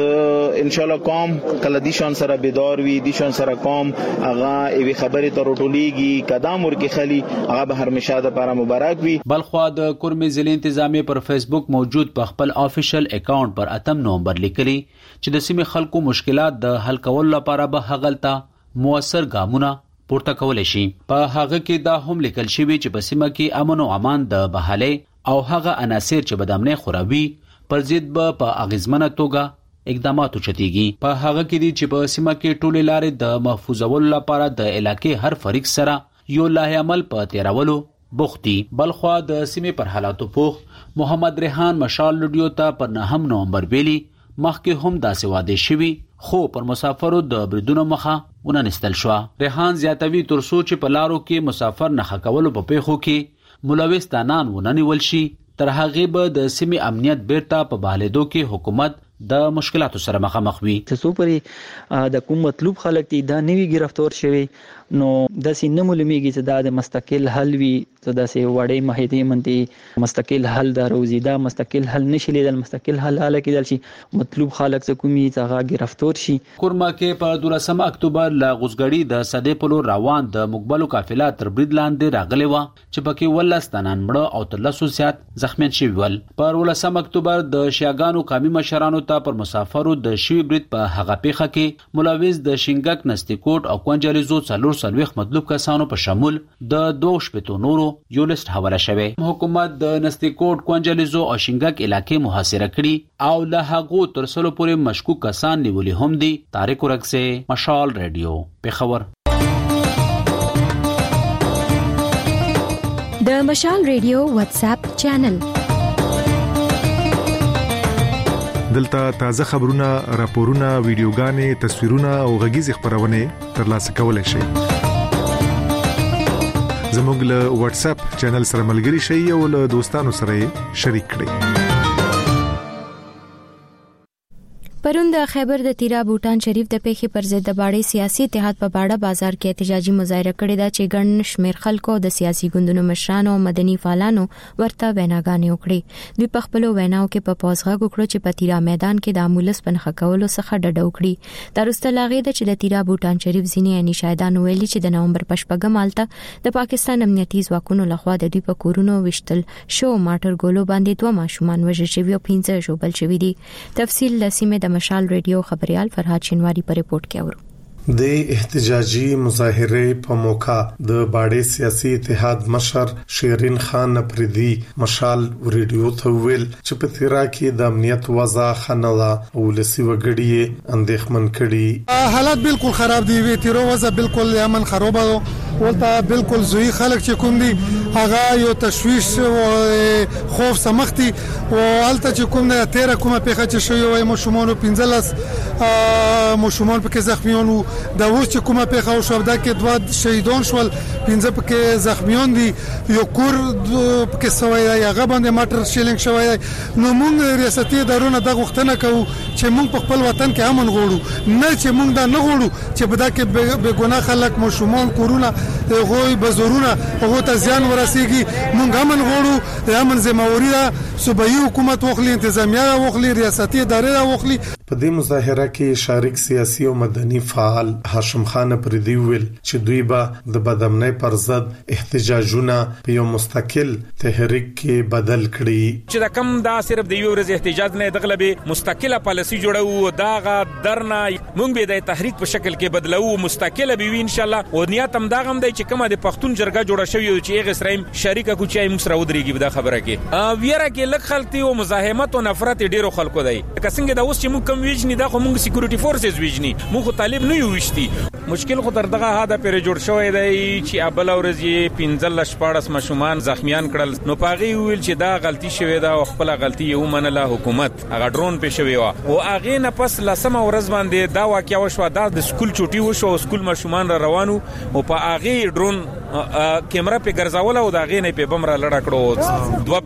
Speaker 19: چې ان شاء الله قوم کله دي شان سره بیدار وي، دي شان سره قوم هغه ای خبرې تر ټولېږي قدم ورکی خلی هغه به هرمشه د لپاره مبارک وي.
Speaker 17: بلخوا د کورمي ضلع انتظامی پر فیسبوک موجود په خپل افیشل اکاونټ پر اتم نومبر لیکلي چې د سیمې خلکو مشکلات د حل کولو لپاره به هغلته موثر ګامونه پورته کول شي. په هغه کې دا هم لیکل شوی چې په سیمه کې امن او امان د بحالي او هغه عناصر چې بدامنه خوراوي پر ضد به په اغیزمنه توګه اقدامات چتیږي. په هغه کې دي چې په سیمه کې ټولې لارې د محفوظولو لپاره د علاقې هر فریق سره یو لایحه عمل په تیرولو بوختي. بلخوا د سیمې پر حالاتو پوخ محمد ریحان مشال لډیو ته پر نهم نومبر ویلي مخکې هم داسې واده شوي خو پر مسافرو د بریدونو مخه وننستل شو. ریحان زیاتوي تر څو چې په لارو کې مسافر نه خکولو په پیښو کې ملوث تنان وننول شي تر هغه به د سیمې امنیت بیرته په بهالېدو کې حکومت د مشکلاتو سره مخامخ وي.
Speaker 20: څو پرې د کوم مطلوب خلک دي دا نوی گرفتار شوی نو د سینې مولمیږي چې دا د مستقل حل وي ته د سه وړې مهدي منتي مستقل حل د روزي دا مستقل حل نشي لیدل، مستقل حل حل کېدل شي مطلوب خلک څه کومي څنګه گرفتار شي.
Speaker 17: کورما کې په دولسم اکتوبر لا غوسګړی د صدې پلو روان د مقبلو قافله تر برید لاندې راغلی و چې پکې ولستانان مړه او تر لاسو زیات زخمیان شوي ول. پر ولسم اکتوبر د شیاګانو قومي مشرانو پر مسافرو د شوی برید په هغه پیخه کې ملوث د شینګک نستیکوټ او کونجلیزو څلور څلويخ مطلوب کسانو په شمول د دوه شپږ نورو یو لیست حواله شوی. حکومت د نستیکوټ کونجلیزو او شینګک علاقې محاصره کړي او له هغه تر څلو پورې مشکوک کسان نیولي هم دي. طارق ورکسه، مشال ریډیو، پیښور.
Speaker 1: د مشال ریډیو واتس اپ چینل
Speaker 21: دلته تازه خبرونه، راپورونه، ویډیوګانې، تصویرونه او غږیز خبرونه ترلاسه کولای شئ. زموږ له واتس اپ چینل سره ملګري شئ او له دوستانو سره شریک کړئ.
Speaker 1: پرون د خیبر د تیرا بوټان شریف د پیښې پر ضد د باړې سیاسي اتحاد په باړه بازار کې احتجاجي مظاهره کړې ده چې ګڼ شمېر خلکو د سیاسي ګوندونو مشرانو او مدني فعالانو ورته ویناګانې وکړې. دوی په خپل ویناو کې په پوزغه وکړو چې په تیرا میدان کې د امولس پنخه کولو څخه ډډه وکړي. ترسته لاغې د چې د تیرا بوټان شریف ځینې عیني شاهدان ویلي چې د نومبر په شپږم مالته د پاکستان امنیتي ځواکونو لخوا د دوی په کورونو وشتل شو ماټر ګولو باندې دوه ماشومان وژل شوي او پنځه ژوبل شوي دي. تفصیل لسیمه د مشال ریډیو خبريال فرهاد شینواری په ریپورت کې اورو.
Speaker 3: د احتجاجي مظاهره په موقع د باړې سیاسي اتحاد مشر شیرین خان پردي مشال ریډیو ته ویل چې په تیرا کې د امنیت وضع خنلا او لسی وګړي اندېښمن کړي.
Speaker 22: حالات بالکل خراب دي. وی تیرو وضع بالکل امن خراب ده. ولته بالکل زوی خلک چې کوم دي هغه یو تشويش او خوف سمختي او الته چې کوم نه تیرا کومه پیخه چې شوی وای مشمون پنځلس مشمون په کې زخمیون دا اوس چې کومه پیښه او شو دا کې دوه شهیدان شول پنځه پکې زخمیان دي یو کور پکې سوی یا غبند ماټر شیلینګ شوی. نو موږ ریاستي ادارونو د غوښتنه کوو چې موږ په خپل وطن کې امن غواړو نه چې موږ دا نه غواړو چې په دا کې به ګناه خلک مشمون کورونه غوي بزورونه هغه ته ځان ورسیږي. موږ امن غواړو د امن ذمہواری ده صوبایي حکومت وخلی انتظامیه وخلی ریاستي ادارې وخلی.
Speaker 3: په دې مظاهره کې شارک سیاسي او مدني فعال هاشم خان پردي ویل چې دوی به د بدامنۍ پر ضد احتجاجونه په یو مستقل تحریک کې بدل کړي.
Speaker 23: چې دا کم دا صرف د یو ورځ احتجاج نه دغلبه مستقله پالیسي جوړو داغه درنه مونږ به د تحریک په شکل کې بدلو مستقله به وي ان شاء الله. او نیت هم دا غم دی چې کومه د پښتون جرګه جوړه شوی چې هغه سره شریکه کوچای موږ سره ودرېږي دا خبره کې ویره کې لک خلک او مزاحمت او نفرت ډیرو خلکو دی. کسنګ دا اوس چې موږ ویجنی دا خو موږ سکیورټي فورسز ویجنی موږ طالب نه یو وشتي. مشکل خو تر دغه هدا پر جوړ شوی دی چې ابل اورځي پنځل شپارس مشومان زخمیان کړل. نو پاغي ویل چې دا غلطي شوی دا او خپل غلطي یو منله حکومت هغه ډرون په شوی و او هغه نه پس لسمه ورځ باندې دا واقعیا وشو دا د سکول چوټي وشو سکول مشومان را روانو او په هغه ډرون کیمرا په ګرځاول او دا غې نه په بمره لړ کړو. دوه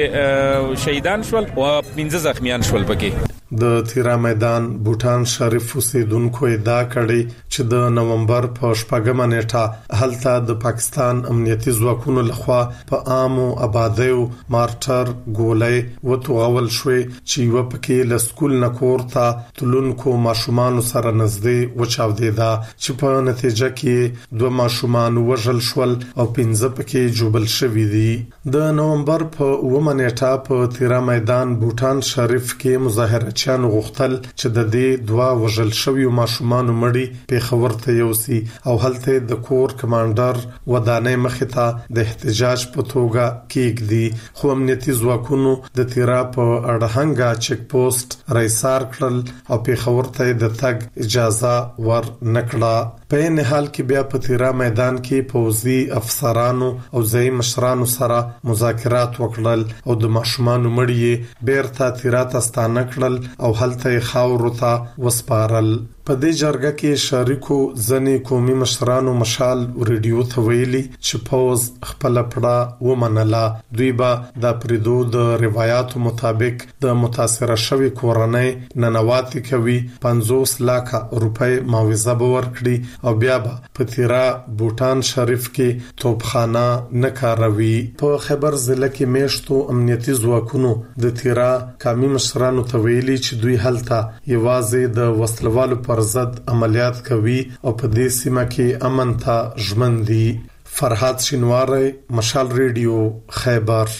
Speaker 23: پکې شهیدان شول او پنځه زخمیان شول. پکې
Speaker 3: د تیرا میدان بوټان شریف اوسیدونکو ادعا کړې چې د نومبر په شپږمه نیټه هلته د پاکستان امنیتي ځواکونو لخوا په عامو آبادیو مارټر ګولې وتوغول شوې چې یو پکې له سکول نه کور ته تلونکو ماشومان سره نږدې وچاودېدا چې په نتیجه کې دوه ماشومان وژل شول او پنځه پکې جوبل شوي دي. د نومبر په اوومه نیټه په تیرا میدان بوټان شریف کې مظاهره چانو غختل چې د دې دوا وژل شوی ماشومان مړی په خبر ته یوسي او هلته د کور کمانډر ودانې مخې ته د احتجاج په توګه کېږدي. خو امنیتي ځواکونو د تیرا په اړهنګا چک پوسټ رایسار کړل او په خبر ته د تګ اجازه ور نکړه. په نه حال کې بیا په تیرا میدان کې پوځي افسرانو او ځای مشرانو سره مذاکرات وکړل او د ماشومان مړی بیرته تیرا ته ستانه کړل او هلته خاور ته وسپارل. په دې جرګه کې شریکو ځنې قومي مشرانو مشال ریډیو ته ویلي چې پوز خپل پړه ومنله. دوی به د پریدو د روایتو مطابق د متاثره شوی کورنۍ ننواتي کوي پنځوس لک روپۍ معاوضه به ورکړي او بیا به په تیرا بوټان شریف کې توپخانه نه کاروي. په خیبر ضلع کې میشتو امنیتي ځواکونو د تیرا قومي مشرانو ته ویلي چې دوی هلته یوازې د وسلوالو پر ضد عملیات کوي او په دې سیمه کې امن ته ژمن دي. فرهاد شینواری مشال ریډیو خیبر.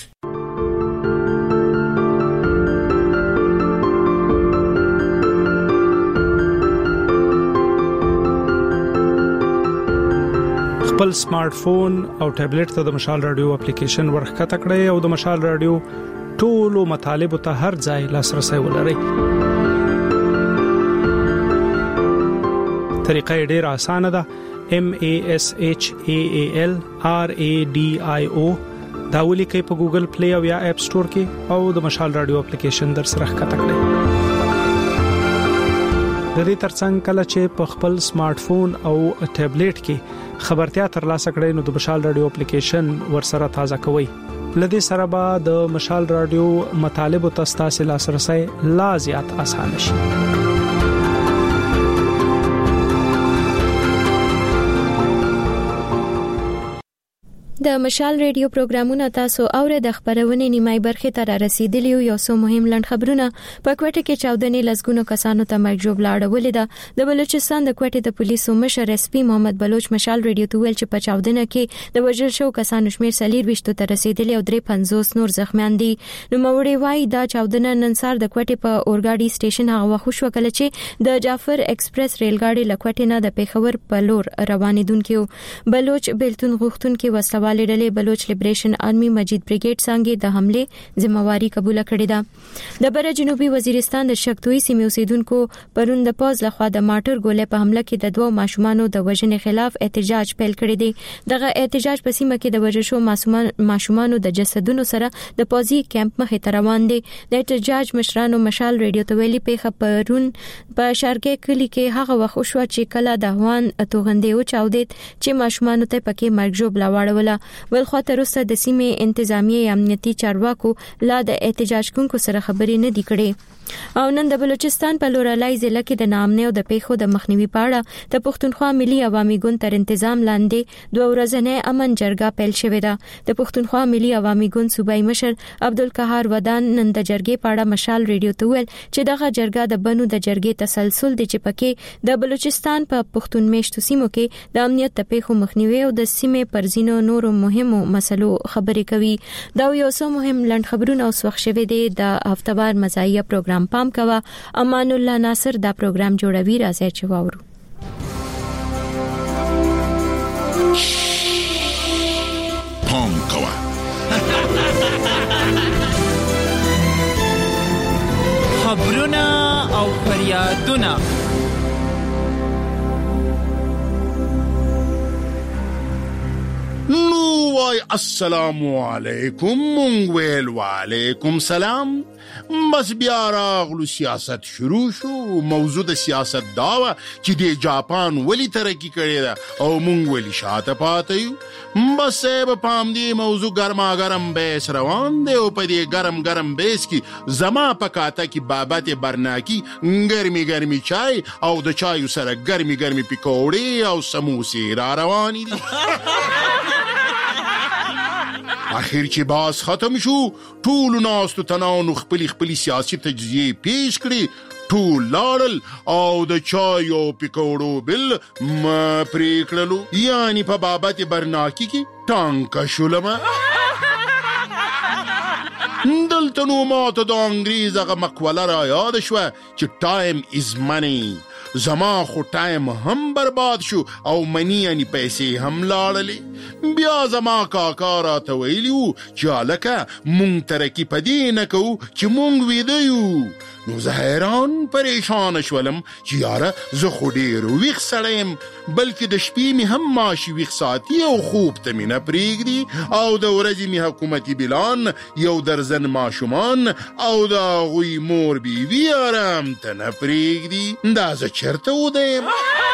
Speaker 24: خپل سمارټ فون او ټابلیټ ته د مشال رادیو اپلیکیشن ورخکته کړئ او د مشال رادیو ټولو مطالب ته هر ځای لاسرسي ولرئ. طریقه ډیره اسانه ده. M A S H A A L R A D I O دا ولیکئ په ګوګل پلی او یا اپ سٹور کې او د مشال رادیو اپلیکیشن در سره ښکته کړئ. د دې ترڅنګ کله چې په خپل سمارټ فون او ټابلیټ کې خبرتیا ترلاسه کړئ نو د مشال رادیو اپلیکیشن ورسره تازه کوئ. لدې سره به د مشال رادیو مطالب او تاسو لاسرسي لا زیات اسانه شي.
Speaker 1: د مشال ریډیو پروګرامونه تاسو اوره د خبرونه نیمای برخه ته رسیدلی یو څو مهم لند خبرونه په کوټه کې چاودنې لزګونو کسانو ته مرګ جوړ لاړولې ده د بلوچستان د کوټه د پولیسو مشر اس پی محمد بلوچ مشال ریډیو ته ویل چې په چاودنه کې د وژل شو کسانو شمیر سلیر وشتو ته رسیدلی او درې پنځوس نور زخمیان دي نو موري وای دا چاودنه نن سار د کوټه په اورګاډي سټیشن هغه وخت شو کله چې د جعفر ایکسپریس ریلګاډي لکوټه نه د پیښور په لور روانېدونکو بلوچ بیلتون غوښتونکو وسله والي ډلې بلوچ لیبریشن آرمي مجید بریګیډ څنګه د حمله ذمہواری قبول کړې ده د بر جنوبي وزیرستان د شکتوي سیمې اوسیدونکو پرون د پوز لخوا د ماټر ګولې په حمله کې د دوه ماشومانو د وژنې خلاف احتجاج پیل کړی دی دغه احتجاج په سیمه کې د وژل شو ماشومانو د جسدونو سره د پوزي کیمپ مخې ته روان دي د احتجاج مشرانو مشال ریډیو ته ویلي پیښه پرون په شارګې کلی کې هغه وخت شو چې کله د هوان توغندې او چاودید چې ماشومانو ته پکې مرګ جوړ لاوړل ول خو تر اوسه د سیمې انتظامیه امنیتي چارواکو لا د احتجاج کوونکو سره خبرې نه دی کړې او نن د بلوچستان په لورالای ضلع کې د نامنه او د پیښو د مخنیوي پاړه د پښتونخوا ملي عوامي ګوند تر تنظیم لاندې دوه ورځې امن جرګه پیل شوې ده د پښتونخوا ملي عوامي ګوند صوبایي مشر عبدالقهار ودان نن د جرګې پاړه مشال ریډیو ته ویل چې دغه جرګه د بنو د جرګې تسلسل دی چې پکې د بلوچستان په پښتون میشتو سیمو کې د امنیت د پیښو مخنیوي او د سیمې پرزینو نورو مهمو مسلو خبرې کوي دا یو څو مهم لند خبرونه اوس وخت شوه دي د هفتوار مزایه پروګرام پام کوا امان الله ناصر دا پروګرام جوړوي راځي چې واورو
Speaker 2: پام کوا
Speaker 5: خبرونه او فریادونه
Speaker 2: نو وای السلام علیکم مونږ ویل وعلیکم سلام بس بیا راغلو سیاست شروع شو موضوع د سیاست داوه چې د جاپان ولی ترقی کړی ده او مونږ ولی شاته پاتې یو بس به پام دی موضوع ګرما ګرم بیس روان دی او په دې ګرم ګرم بیس کې زما پکاته کې بابت برناکی ګرمي ګرمي چای او د چایو سره ګرمي ګرمي پکوړې او سموسې را روانې دي اخر چې باز ختم شو ټول ناستو تنانو خپل خپل سیاسي تجزیه پیش کړي ټول لاړل او د چای او پکوړو بل ما پریکړلو یعنی په بابت برناکی کې ټانکا شولمه دلته نو ماته د انګریز هغه مقوله را یاد شوه چې ټایم از منی زما خو ټایم هم برباد شو او منی یعنی پیسې هم لاړلې بیا زما کاکا را ته ویلیو چې هلکه مونږ ترقي په دې نه کوو چې مونږ ویده یو نو زه حیران پریشانه شولم چې یاره زه خو ډېر ویښ سړی یم بلکې د شپې مې هم ماشي ویښ ساتي او خوب ته مې نه پرېږدي او د ورځې مې حکومتي بلان یو درزن ماشومان او د هغوی مور بیوي آرام ته نه پرېږدي دا زه چېرته ودیم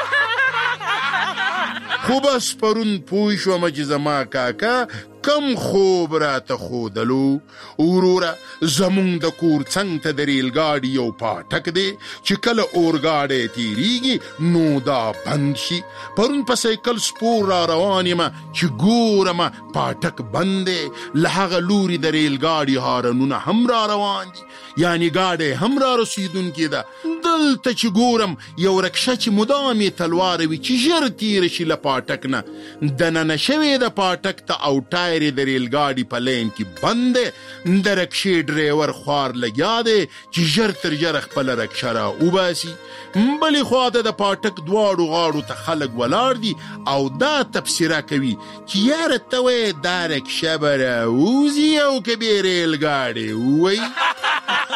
Speaker 2: خو بس پرون پوه شوم چې زما کاکا کم خوب را ته خودلو وروره زمونږ د کور څنګ ته د ریل ګاډي یو پاټک دی چې کله اورګاډی تیریږي نو دا بند شي پرون په سایکل سپور را روان یم چې ګورم پاټک بند دی له هغه لوري د ریل ګاډي هارنونه هم را روان دي یعنی ګاډی هم را رسیدونکې ده دلته چې ګورم یو رکشه چې مدام یې تلوار وي چې ژر تیره شي له پاټک نه دننه شوې د پاټک ته او ټایر د ریل ګاډي په لین کې بند دی د رکشې ډریور خوار لګیا دی چې ژر تر ژره خپله رکشه را وباسي بلې خواته د پاټک دواړو غاړو ته خلک ولاړ دي او دا تبصره کوي چې یاره ته وایې دا رکشه به راوځي او که بې ریل ګاډی ووایي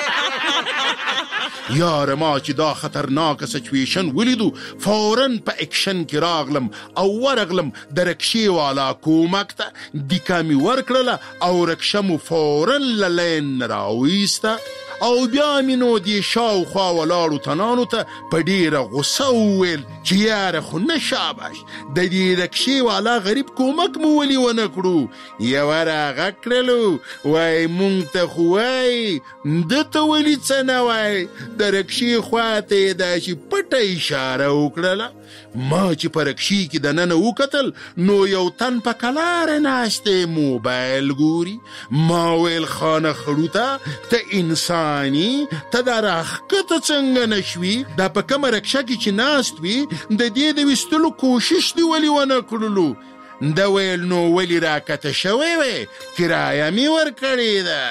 Speaker 2: یاره ما چې دا خطرناکه سچویشن ولیدو فوراً په اکشن کې راغلم او ورغلم د رکشې والا کومک ته دیکا مې ورکړله او رکشه مو فوراً له لین نه راویسته او بیا مې نو دې شاوخوا ولاړو تنانو ته په ډېره غوسه وویل چې یاره خو نه شاباش د دې رکشې والا غریب کومک مو ولې ونه کړو یوه راغه کړلو وایي مونږ ته خو وایي ده ته ولې څه نه وایي د رکشې خوا ته یې داسې پټه اشاره وکړله ما چې په رکشي کې د ننه وکتل نو یو تن په کلاره ناسته موبایل ګوري. ما ویل خانه خړوته ته انساني ته د راښکته څنګه نشوي؟ دا په کومه رکشه کې چې ناست وي د دې د ویستلو کوشش دې ولې ونه کړلو؟ دا ویل نو ولې راکته شوی وی؟ کرایه مې ورکړې ده.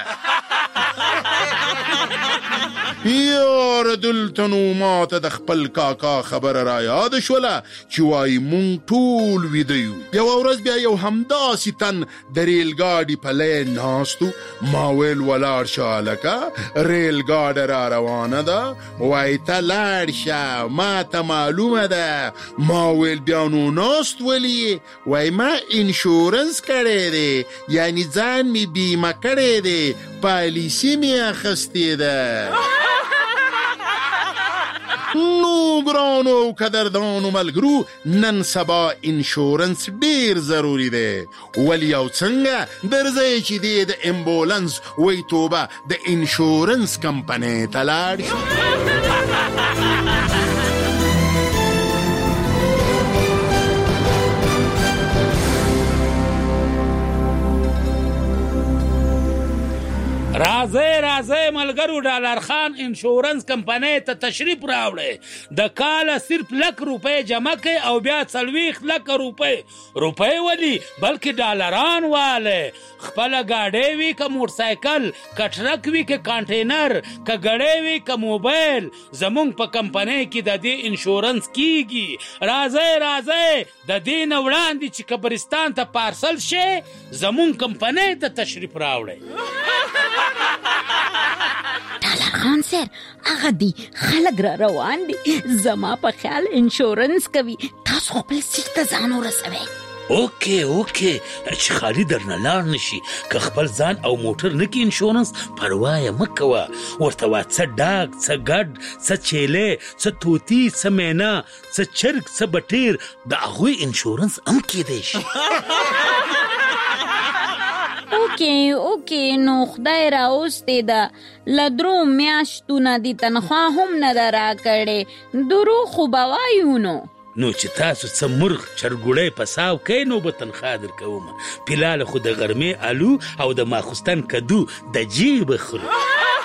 Speaker 2: یار دلته نو ماته د خپل کاکا خبره را یاد شوله چې وایي مونږ ټول ویده یو. یوه ورځ بیا یو همداسې تن د ریل ګاډي په لین ناستو. ما ویل ولاړ شه هلکه ریل ګاډه را روانه ده. وایي ته لاړ شه ما ته معلومه ده. ما ویل بیا نو ناست ولې؟ وایي ما انشورنس کړی دی، یعنی ځان می بیمه کړی دی، پالیسی می اخیستې ده. نو ګرانو او قدردانو ملګرو، نن سبا انشورنس ډیر ضروری دی. ولی یو څنګه درځئ چې دی د امبولانس وی توبه د انشورنس کمپنۍ ته لاړ شي.
Speaker 4: راځي راځي ملګرو، ډالر خان انشورنس کمپنۍ ته تشریف راوړئ. د کاله صرف لک روپۍ جمع کړئ او بیا څلوېښت لکه روپۍ روپۍ ولي بلکې ډالران واله. خپله ګاډۍ وي که موټرسایکل، که ټرک وي که کانټینر، که ګړۍ وي که موبایل، زمونږ په کمپنۍ کې د دې انشورنس کیږي. راځئ راځئ د دې نه وړاندې چې قبرستان ته پارسل شي زمونږ کمپنۍ ته تشریف راوړئ.
Speaker 6: ډالر خان سر هغه دی خلک را روان دي، زما په خیال انشورنس کوي، تاسو خپل سیټ ته ځان ورسوئ.
Speaker 4: اوکې اوکې چې خالی درنه لاړ نشي، که خپل ځان او موټر نه کې انشورنس پروا یې مه کوه. ورته وا څه ډاګ، څه ګډ، څه چیلې، څه طوطي، څه مینا، څه چرګ، څه بټیر، د هغوی انشورنس هم کیدی شي.
Speaker 6: اوکې اوکې نو خدای راوستې ده، له درو میاشتو نه دي تنخوا هم نه ده راکړې، دروغ خو به وایو نو.
Speaker 4: نو چې تاسو څه مرغ چرګوړی په ساو کوئ نو به تنخوا درکوم. پیلاله خو د غرمې الو او د ماخوستن کدو د جیب خورو.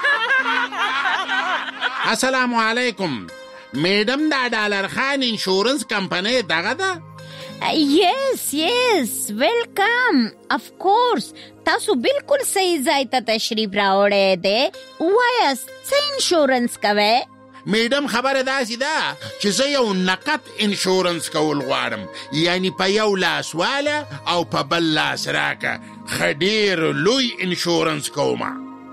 Speaker 2: السلام علیکم میډم، دا ډالر خان انشورنس کمپنۍ دغه ده؟
Speaker 6: یس یس ویلکم، اف کورس تاسو بالکل صحیح ځای ته تشریف راوړی دی. وایاست څه انشورنس کوئ؟
Speaker 2: میډم خبره داسې ده چې زه یو نقد انشورنس کول غواړم، یعنی په یو لاس واله او په بل لاس راکه. ښه ډېر لوی انشورنس کومه.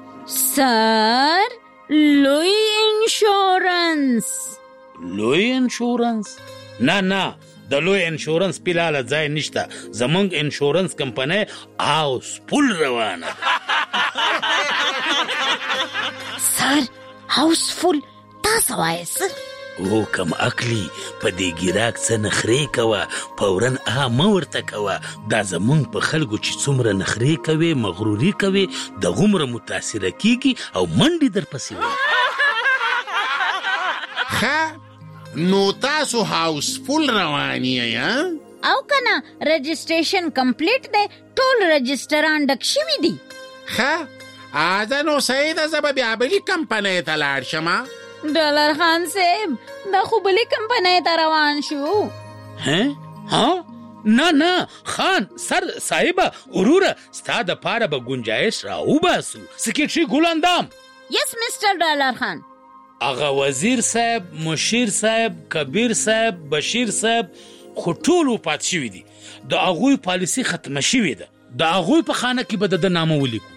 Speaker 6: سر لوی انشورنس؟
Speaker 4: لوی انشورنس؟ نه نه د لوی انشورنس پیلاله ځای نشته، زمونږ انشورنس کمپنۍ هاوس فول روانه.
Speaker 6: سر هاوس فول تاسو وایاست؟
Speaker 4: او کم عقلی په دې ګیراک څه نخرې کوه، فورن آ مه ورته کوه. دا زمونږ په خلکو چې څومره نخرې کوي، مغروري کوي، دغومره متاثره کیږي او منډې در پسې وي.
Speaker 2: ښه نو تاسو هاوس فول رواني یې
Speaker 6: او کنه رجسټریشن کمپلیټ دی، ټول رجسټران ډک شوي دي.
Speaker 2: ښه اځه نو صحیح ده، زه به بیا بلې کمپنۍ ته لاړ شم.
Speaker 6: ډالر خان صاحب دا خو بلې کمپنۍ ته روان شو.
Speaker 4: ها نه نه خان سر صاحبه وروره ستا د پاره به گنجایش راوباسو. سکرټري ګل اندام.
Speaker 6: یس مسټر ډالر خان.
Speaker 4: اغا وزیر صاحب، مشیر صاحب، کبیر صاحب، بشیر صاحب خو ټول پات شوي دي، د هغوی پالیسي ختمه شوې ده، د هغوی په خانه کې به د نامه ولیکو.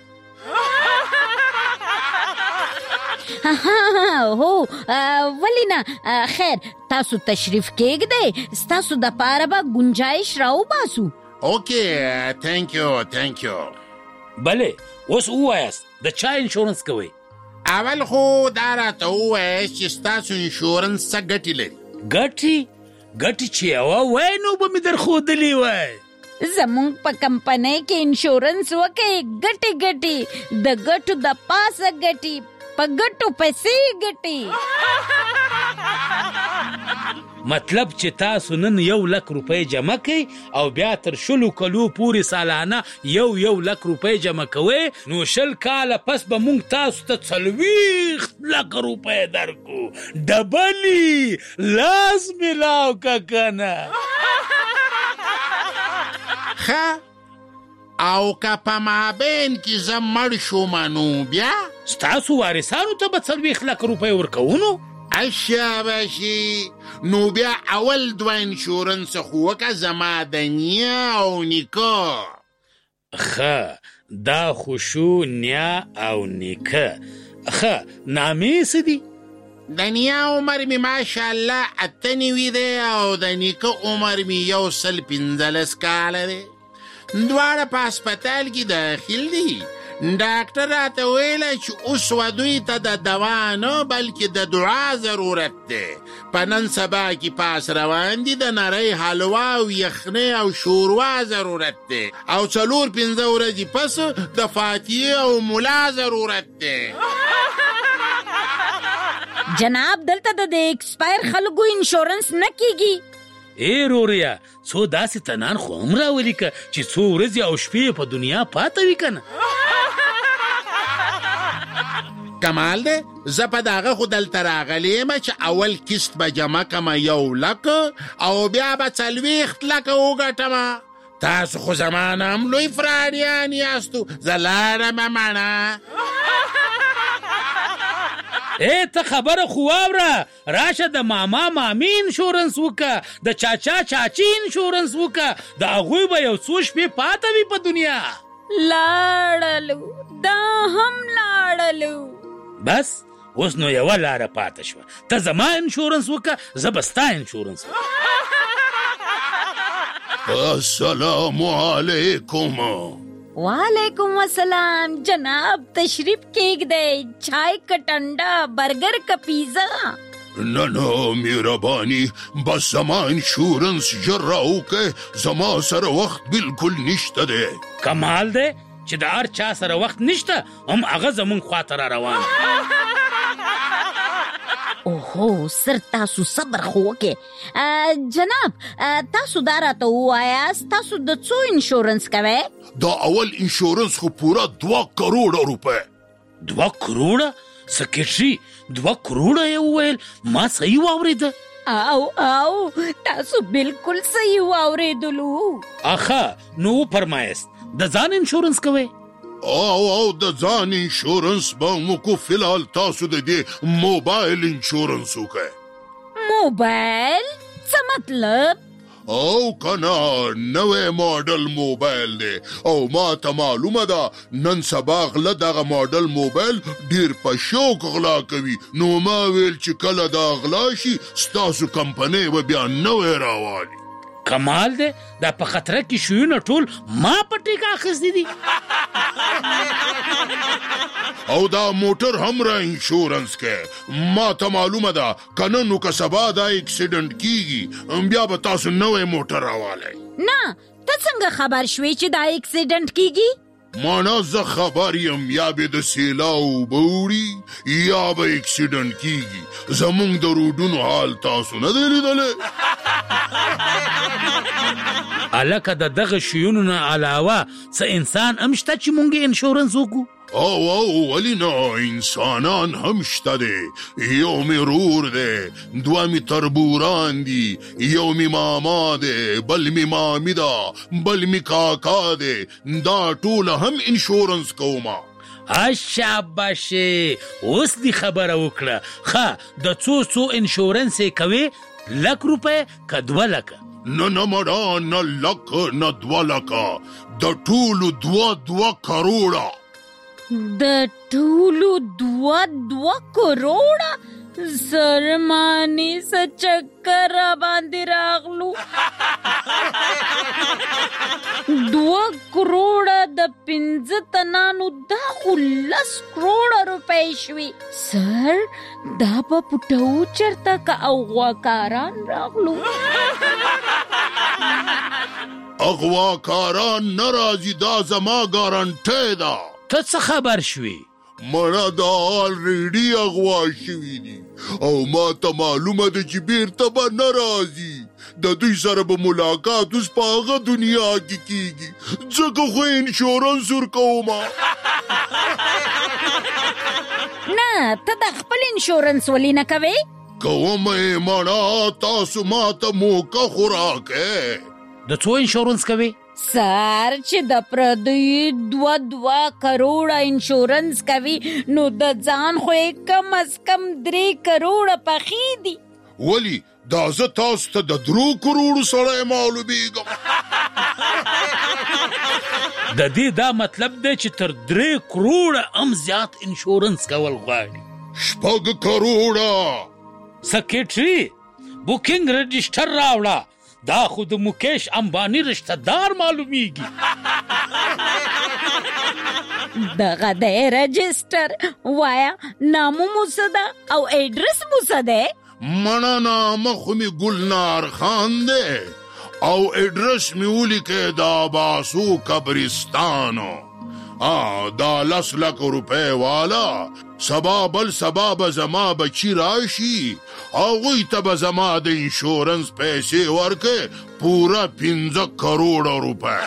Speaker 6: هو ولی نه خیر تاسو تشریف کېږدئ، ستاسو د پاره به گنجایش راوباسو.
Speaker 2: اوکې تhank you thank you.
Speaker 4: بلې اوس ووایاست د چا انشورنس کوئ؟
Speaker 2: اول خو دا راته ووایاست چې ستاسو انشورنس څه ګټې لري؟
Speaker 4: ګټې ګټې چې یوه وای نو به مې درښودلې وای.
Speaker 6: زمونږ په کمپنۍ کې انشورنس وکئ، ګټې ګټې د ګټو د پاسه ګټې، په ګټو پیسې ګټې.
Speaker 4: مطلب چې تاسو نن یو لک روپۍ جمع کوئ او بیا تر شلو کلو پورې سالانه یو یو لک روپۍ جمع کوئ نو شل کاله پس به موږ تاسو ته څلوېښت لکه روپۍ درکو. ډبلي لاس میلاو که کنه.
Speaker 2: ښه او که په مابین کې زه مړ شوم نو بیا
Speaker 4: ستاسو وارثانو ته به څلوېښت لکه روپۍ ورکوو.
Speaker 2: اشاباشي نو بیا اول دوه انشورنس خو وکه زما د نیا او نیکه.
Speaker 4: ښه دا خو شو نیا او نیکه. ښه نامې څه دي؟
Speaker 2: د نیا عمر مې ماشاءالله اته نوي دی او د نیکه عمر مې یو سل پنځلس کاله دی. دواړه په هسپتال کې داخل دي. ډاکټر راته ویله چې اوس و دوی ته د دوا نه بلکې د دعا ضرورت دی. په نن سبا کې پاس روان دي د نرۍ حلوا او یخنۍ او شوروا ضرورت دی او څلور پنځه ورځې پس د فاتحې او ملا ضرورت دی.
Speaker 6: جناب دلته د ایکسپایر خلکو انشورنس نه کیږي.
Speaker 4: ای روریا څو داسې تنان خو هم راولي که چې څو ورځې او شپې په دنیا پاته وي که نه.
Speaker 2: کمال دی زه په دغه خو دلته راغلی یم چې اول کیست به جمع کمه یو لک او بیا به څلوېښت لکه وګټمه. تاسو خو زما نه هم لوی فراډیان یاستو. زه لاړمه مڼه.
Speaker 4: ای ته خبره خو واوره. راشه د ماما مامي انشورنس وکه د چاچا چاچی انشورنس وکه د هغوی به یو څو شپې پاته وي په دنیا.
Speaker 6: لاړلو دا هم لاړلو.
Speaker 4: بس اوس نو یوه لاره پاته شوه. ته زما انشورنس وکه زه به ستا انشورنس وکه.
Speaker 2: السلام علیکم.
Speaker 6: وعلیکم السلام جناب تشریف کېږدئ. چای که ټنډه برګر که پیزا.
Speaker 2: نه نه مهرباني بس زما انشورنس ژر راوکئ. زما سره وخت بالکل نشته دی.
Speaker 4: کمال دی چې د هر چا سره وخت نشته هم هغه زمونږ خواته را روان.
Speaker 6: اوهو سر تاسو صبر خو وکې. جناب تاسو دا راته ووایاست تاسو د څو انشورنس کوئ؟
Speaker 2: دا اول انشورنس خو پوره دوه کروڑه روپۍ.
Speaker 4: دوه کروڑه؟ سکیټري دوه کروڑه یې وویل. ما صحیح واورېده؟
Speaker 6: او او تاسو بالکل صحیح واورېدلو.
Speaker 4: اخه نو وفرمایاست د ځان انشورنس کوئ؟
Speaker 2: او او د ځان انشورنس به موږ فلحال تاسو د دې موبایل انشورنس وکئ.
Speaker 6: موبایل څه مطلب؟
Speaker 2: او کنه نوې ماډل موبایل دی او ما ته معلومه ده نن سبا غله دغه ماډل موبایل ډیر په شوق غلا کوي. نو ما ویل چې کله دا غلا شي ستاسو کمپنۍ به بیا نوې راوالي.
Speaker 4: کمال دی دا په خطره کې شیونه ټول ما په ټیکه اخیستي دي.
Speaker 2: او دا موټر هم را انشورنس کې. ما ته معلومه ده که نن نو که سبا دا اکسیډنټ کیږي بیا به تاسو نوی موټر راوالی.
Speaker 6: نه ته څنګه خبر شوې چې دا اکسیډنټ کیږي؟
Speaker 2: مانا زه خبر یم یا به د سیلاو اوبه وړي یا به اکسیډنټ کیږي. زمونږ د روډونو حال تاسو نه دی لیدلی؟
Speaker 4: الکه د دغه شیونو نه علاوه څه انسان هم شته چې مونږ انشورنس وکړو؟
Speaker 2: او او ولی نه انسانان هم شته دی. یو می رور دی، دوه می تربوران دی، یو می ماما دی، بل می مامی دا، بل می کاکا دی. دا ټول هم انشورنس کوما.
Speaker 4: اشاباشه اوس دی خبره وکړه. ښه د څو څو انشورنس یې کوې؟ لک روپۍ که دوه لکه؟
Speaker 2: نه نه مړه نه لک نه دوه لکه، د ټولو دوه دوه کروړه.
Speaker 6: د ټولو دوه دوه کروڑه؟ زرمانی څه چکر را باندې راغلو. دوه کروڑه د پنځه تنانو دا خو لس کروڑه روپۍ شوي. سر دا به پټو چرته که اغواکاران راغلو.
Speaker 2: اغواکاران نه راځي، دا زما ګارانټۍ ده.
Speaker 4: ته څه خبر شوي؟
Speaker 2: مړه دا الریډي اغوا شوي دي او ما ته معلومه ده چې بیرته به نه راځي. د دوی سره به ملاقات اوس په هغه دنیا کې کیږي، ځکه خو انشورنس ورکومه.
Speaker 6: نه ته د خپل انشورنس ولې نه کوې؟
Speaker 2: کوم یې مړه، تاسو ما ته موقع خو راکئ.
Speaker 4: د څو انشورنس کوې؟
Speaker 6: سر چې د پردیو دوه دوه کروڑه انشورنس کوي نو د ځان خو یې کم از کم درې کروڑه پخې دي.
Speaker 2: ولی دا زه تاسو ته د درو کروڑو سړی معلومیږم؟
Speaker 4: د دې دا مطلب دی چې تر درې کروڑه هم زیات انشورنس کول غواړي.
Speaker 2: شپږ کروڑه.
Speaker 4: سکیټري بوکینګ رجسټر راوړه، دا خو د مکیش امبانی رشتہ دار معلومیږي.
Speaker 6: دغه د رجسټر وایا نامو مو څه ده او ایډرس مو څه ده؟
Speaker 2: مړه نامه خو مې ګلنار خان دی او ایډرس مې ولیکئ د آباسو قبرستانو. آ دا لس لک روپۍ والا سبا بل سبا به زما بچی راشي، هغوی ته به زما د انشورنس پیسې ورکړې پوره پنځه کروڑه روپۍ.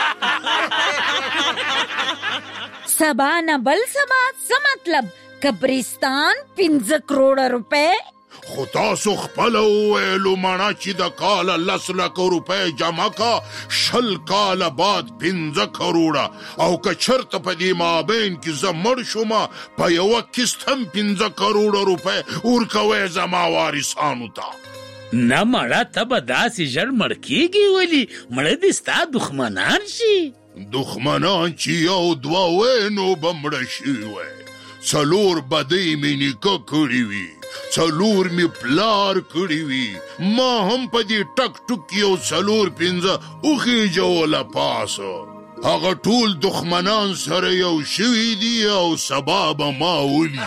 Speaker 6: سبا نه بل سبا څه مطلب؟ قبرستان پنځه کروڑه روپۍ؟
Speaker 2: خو تاسو خپله وویلو مړه چې د کاله لس لکه روپۍ جمع کا، شل کاله بعد پنځه کروڑه، او که چرته په دې مابین کې زه مړ شومه په یوه کست هم پنځه کروڑه روپۍ ورکوئ زما وارثانو ته.
Speaker 4: نه مړه ته به داسې ژر مړ کېږي، ولي مړه دې ستا دښمنان شي.
Speaker 2: دښمنان چې یو دوه وی نو به مړه شوي وی. څلور بدۍ مې نیکه کړي وي، څلور می پلار کړي وي، ما هم په دې ټک ټک یو څلور پنځه وخېجوله پاسه. هغه ټول دښمنان سره یو شوي دي او سبا به ما ولي.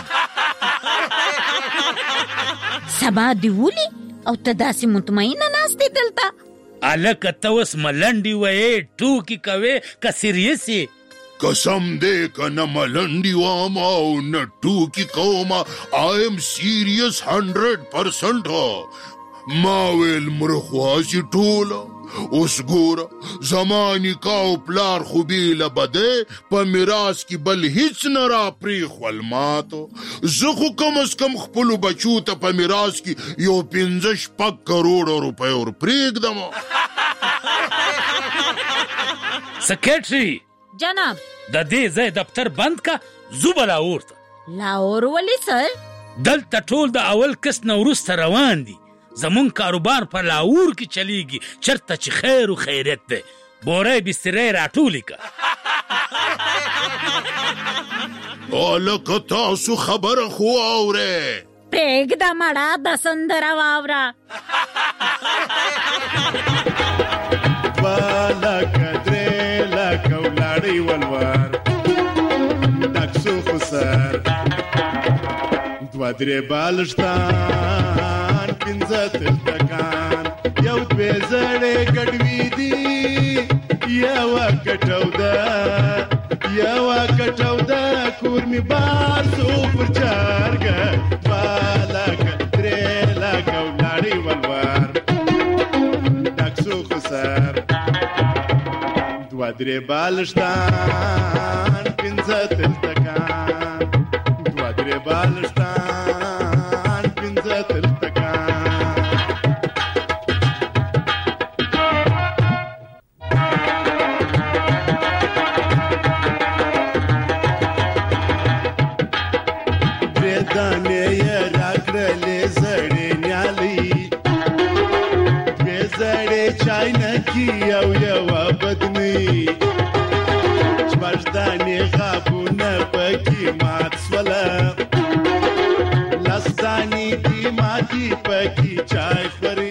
Speaker 6: سبا دې ولي او ته داسې مطمئنه ناستې دلته؟
Speaker 4: هلکه ته اوس ملنډې ویې ټوکې کوې که سیریس یې؟
Speaker 2: قسم دی که نه ملنډي وام او نه ټوکې کوم، آی ایم سیریس هنډرډ پرسنټ. ما ویل مړه خو هسې ټوله. اوس ګوره زما نیکه او پلار خو بېله بدۍ په میراث کې بل هیڅ نه راپرېښول ماته. زه خو کم از کم خپلو بچو ته په میراث کې یو پنځه شپږ کروڑه روپۍ ورپرېږدم.
Speaker 4: سکیټري
Speaker 6: جناب
Speaker 4: د دې ځای دفتر بند کا، زو به لاهور ته.
Speaker 6: لاهور ولې سر؟
Speaker 4: دلته ټول د اول کس نه وروسته روان دي. زمون کاروبار په لاهور کې چلیږي، چرته چې خیر و خیرت دی. بورې بسترې راټولې که.
Speaker 2: هلکه تاسو خبره خو اورئ.
Speaker 6: پرېږده مړه د سندره واوره.
Speaker 7: دوه لکه درې لکه ولاړې ولور ډک سو خو سر، دوه درې بالښتان پنځه تلتکان یو دوې زړې ګډوي دي، یوه کټوده یوه کټوده کور مې بار سو پر چارګه. دوه لکه درې لکه ولاړې ولور ډک سو خو سر، دوه درې بالښتان پنځه تلتکان، دوه درې بالښتان پنځه تلتکان. درې دانې یې راکړلې زړې نیالۍ، دوې زړې چاینکي او یوه بدنۍ، شپږ دانې غابونه پکې مات سوله، لس دانې دي ماتې پکې چای خوري.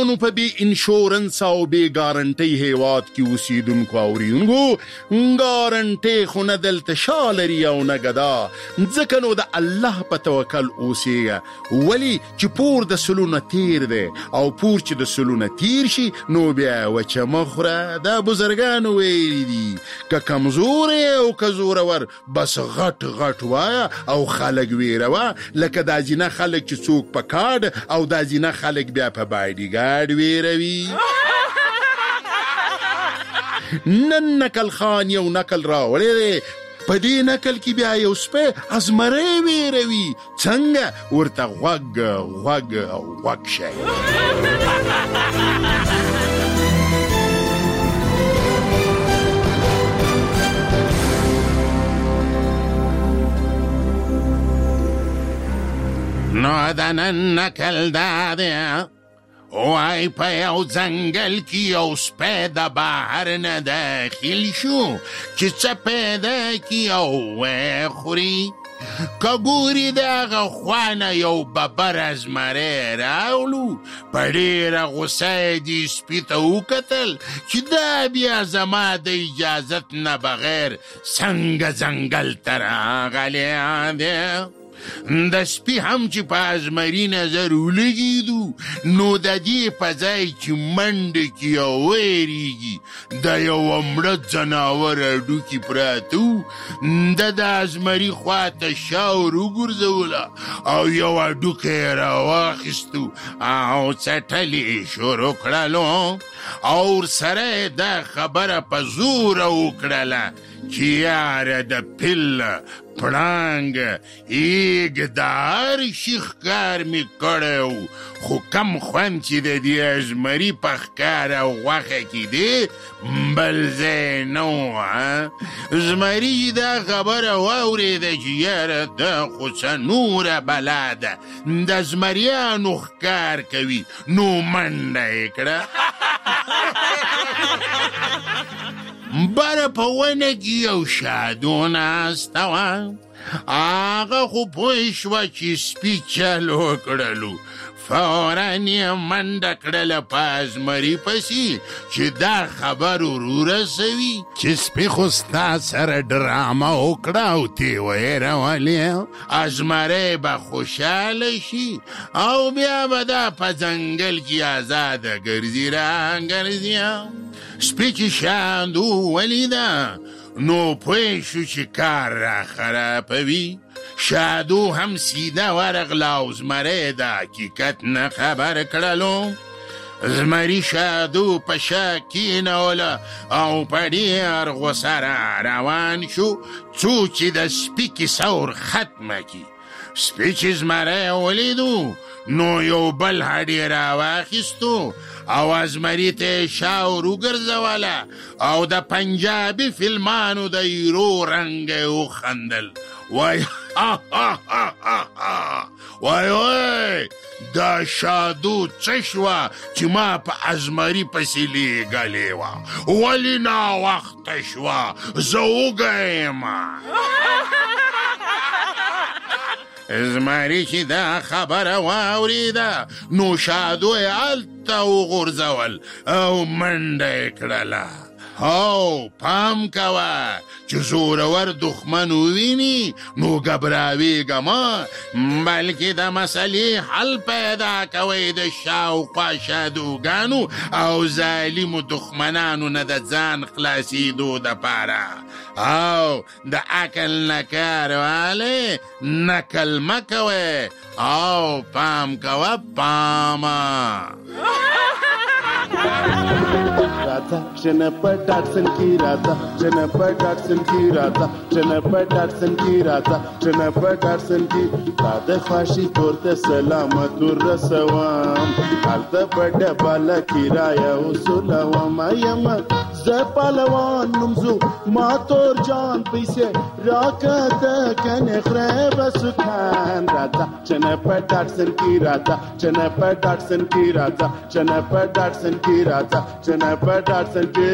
Speaker 2: ګرانو په بې انشورنس او بې ګارنټۍ هیواد کې اوسیدونکو اورېدونکو ګارنټۍ خو نه دلته شا لري او نه ګدا، ځکه نو د الله په توکل اوسېږه، ولې چې پور د سلونه تیر دی او پور چې د سلونه تیر شي نو بیا وچه مه خوره. دا بزرګانو ویلي دي که کمزور او که زورور بس غټ غټ وایه او خلک ویروه، لکه دا ځینه خلک چې څوک په کارډ او دا ځینه خلک بیا په بایډي ګارډ ویروي. نن نکل خان یو نکل راوړی دی، په دې نکل کې بیا یو سپی ازمری ویروي، څنګه ورته غوږ غوږ او غوږ شي. نو د نن نکل دا دی، وای په یو ځنګل کې یو سپی د بهر نه داخل شو چې څه پیدا کړي او وخوري. که ګوري د هغه خوا نه یو ببر ازمری راوړو، په ډېره غوسه یې دې سپي ته وکتل چې دا بیا زما د اجازت نه بغیر څنګه ځنګل ته راغلی دی. د سپي هم چې په ازمري نظر ولګېدو نو د دې په ځای چې منډه کړي او ویریږي د یوه مړه ځناور هډوکي پراته وو، ده د ازمري خوا ته شا ور وګرځوله او یو هډوکی یې راواخیستو او څټل یې شروع کړلو او ورسره یې دا خبره په زوره وکړله چې یاره د پیل پړانګ ایږدار شي ښکار مې کړی و، خو کم خوند چې د دې ازمري په ښکار او غوښه کې دی بل ځای نه و. زمري دا خبره واورېده چې یاره دا خو څه نوره بلا ده، د زمریانو ښکار کوي، نو منډه یې کړه. بره په ونه کې یو شادو ناسته وه، هغه خو پوه شوه چې سپي چل وکړلو، فوراً یې منډه کړله په ازمري پسې چې دا خبر ورورسوي چې سپي خو ستا سره ډرامه وکړه او تې ویرولې، ازمری به خوشحاله شي او بیا به دا په ځنګل کې ازاده ګرځي راګرځي. سپي چې شاندو ولیده نو پوه شو چې کار را خرابوي. شادو هم سیده ورغله او زمری د حقیقت نه خبر کړلو. زمری شادو په شا کېنوله او په ډېر غوسه را روان شو څو چې د سپي کیسه ور ختمه کړي. سپي چې زمری ولیدو نو یو بل هډې راواخیستو او ازمري ته یې شا ور وګرځوله او د پنجابي فلمانو د هیرو رنګه یې وخندل. وای وای وای دا شادو څه شوه چې ما په ازمري پسې لیږلې وه، ولې ناوخته شوه، زه وږی یم. زمری چې دا خبره واورېده نو شادو یې هلته وغورځول او منډه یې کړله. او پام کوه چې زورور دښمن وویني نو ګبراویږه مه، بلکې د مسلې حل پیدا کوئ د شاوخوا شادوګانو او ظالمو دښمنانو نه د ځان خلاصېدو دپاره. او د عقل نه کار والی نکل مه کوئ او پام کوه پامه.
Speaker 7: राधा जनपद डाटसन की राधा जनपद डाटसन की राधा जनपद डाटसन की राधा जनपद डाटसन की राधा ख्वाशी तोरते सलामत रसवाम हालत बड़ बाला किराया उसुलवाम यम زپالوان نمزو ما تور جان پیسه راکت کنه خراب سکان راتا چنه پر داتسن کی راتا چنه پر داتسن کی راتا چنه پر داتسن کی راتا چنه پر داتسن کی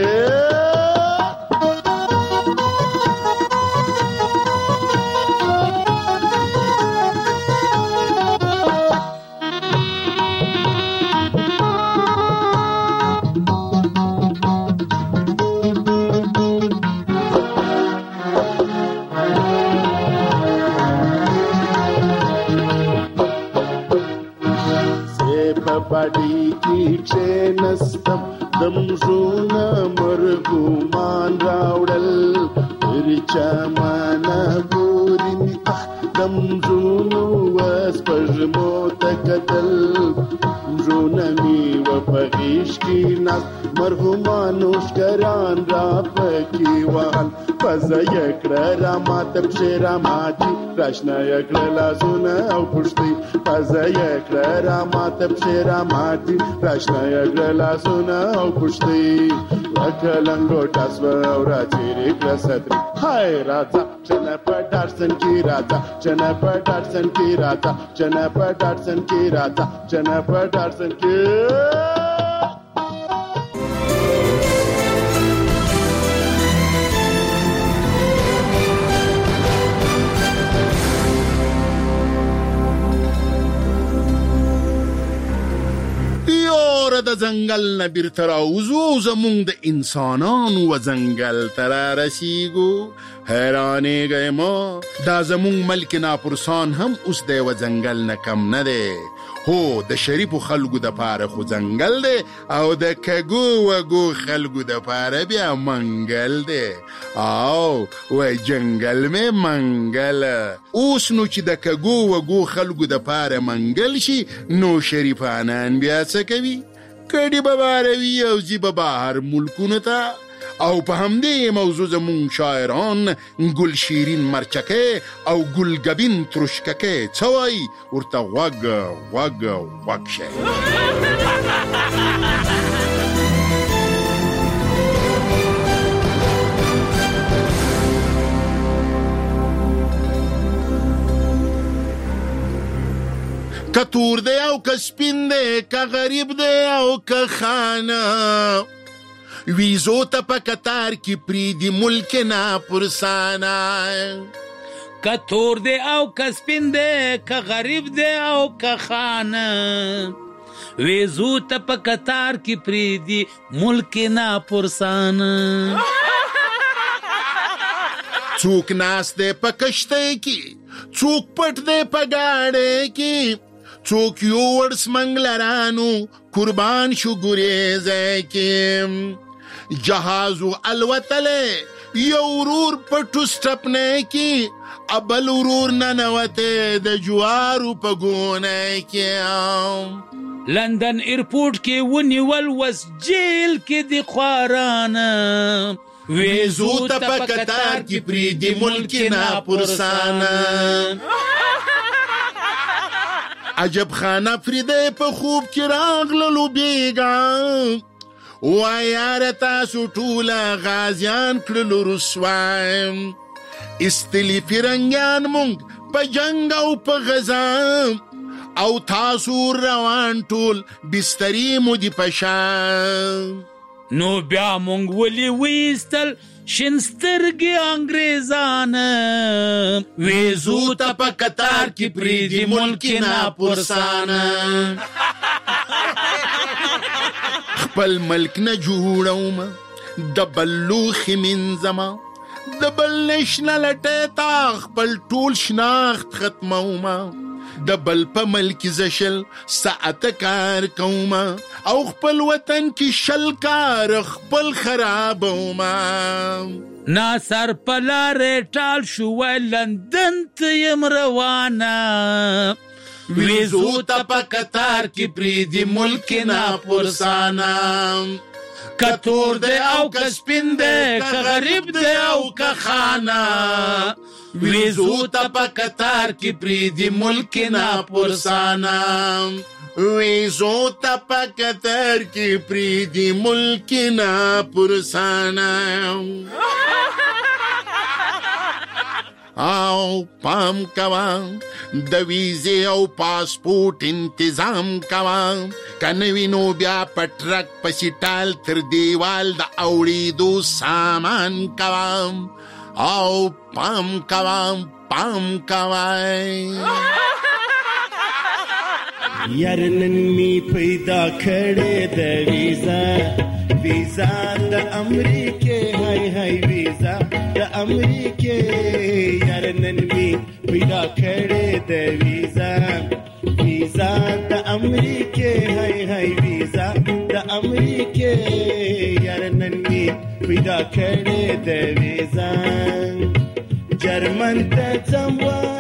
Speaker 7: پاډي کې کښېنستم دمزونه مرغومان راوړل پر چمانه ګوري مې اخ دمزونو وسپږمو ته کتل زړونه مې و په غېږ کې ناست مرغومانو ښکران را پکې وهل پزه یې کړه را ماته پښې را ماتې راشنه یې کړه لاسونه او پښتۍ پزه یې کړه را ماته پښې را ماتې راشنه یې کړه لاسونه او پښتۍ لکه لنګوټه سوه او راڅېرې کړه سترې هی راځه چې نه په ډاټسن کې راځه چې نه په ډاټسن کې راځه چې نه په ډاټسن کې راځه چې نه په ډاټسن کې
Speaker 2: د ځنګل نه بیرته راوځو زمونږ د انسانانو و ځنګل ته رارسیږو حیرانېږی ما دا زمونږ ملک ناپرسان هم اوس دی و ځنګل نه کم نه دی هو د شریفو خلکو د پاره خو ځنګل دی او د کږو وږو خلکو د پاره بیا منګل دی او وای جنګل مې منګل اوس نو چې د کږو وږو خلکو د پاره منګل شي نو شریفانان بیا څه کوي کډي به باروي او زی به بهر ملکونو ته او په همدې موضوع زمون شاعران ګل شیرین مرچکه او ګل گبین ترشککه څه وایي ورته غوږ غوږ غوږ شه که تور دی او که سپین دی که غریب دی او که خانه ویزو ته په کتار کې پریدي ملک ناپرسانه
Speaker 4: که تور دی او که سپین دی که غریب دی او که خانه ویزو ته په کتار کې پریدي ملک ناپرسانه
Speaker 2: څوک ناست دی په کشتۍ کې څوک پټ دی په ګاډۍ کې څوک یوړ سمنګلرانو قربان شو ګریزی کې جهازو الوتلی یو ورور پټو سټپنی کې ابل ورور ننوتی د جوارو په ګونی کې
Speaker 4: لندن ایرپورټ کې ونیول وس جیل کې د خوارانه
Speaker 2: ویزو ته په کتار کې پریدي ملک ناپرسانه عجب خانه فریده په خوب کې راغللو بیګا وایاره تاسو ټوله غازیان کړلو رسوایم استلی فرنګیان مونږ په جنګ او په غزا او تاسو روان ټول بستري مو دي په شا
Speaker 4: نو بیا مونږ ولې ویستل شنسترګي انګریزان
Speaker 2: ویزو ته په کتار کې پریدي ملک ناپرسانه خپل ملک نه جوړوم د بلوخي منځما د بل نشنه لټه تا خپل ټول شناخت ختموم د بل په ملک زشل ساعت کار کوم او خپل وطن کې شل کار خپل خرابوم
Speaker 4: ناصر پلاره ټال شو لندن ته يم روانه
Speaker 2: ویزو ته په کتار کې پریدي ملک ناپرسانه که تور دی او که سپین دی که غریب دی او که خانه ویزو ته په کتار کې پریدي ملک ناپرسانه ویزو ته په کتار کې پریدي ملک ناپرسانه او پام کوا د ویزې او پاسپورت انتظام کوا کنوینو بیا پټرک پسې ټال تر دیوال د اوړېدو سامان کوا او پام کوا پام کوا
Speaker 8: یار نن می پیدا کړې د ویزا ویزا د امریکې هاي هاي ویزا د امریکې یار نن می پیدا کړې د ویزا ویزا د امریکې هاي امریکې یار نن می پیدا کړې د ویزا جرمن ته ځم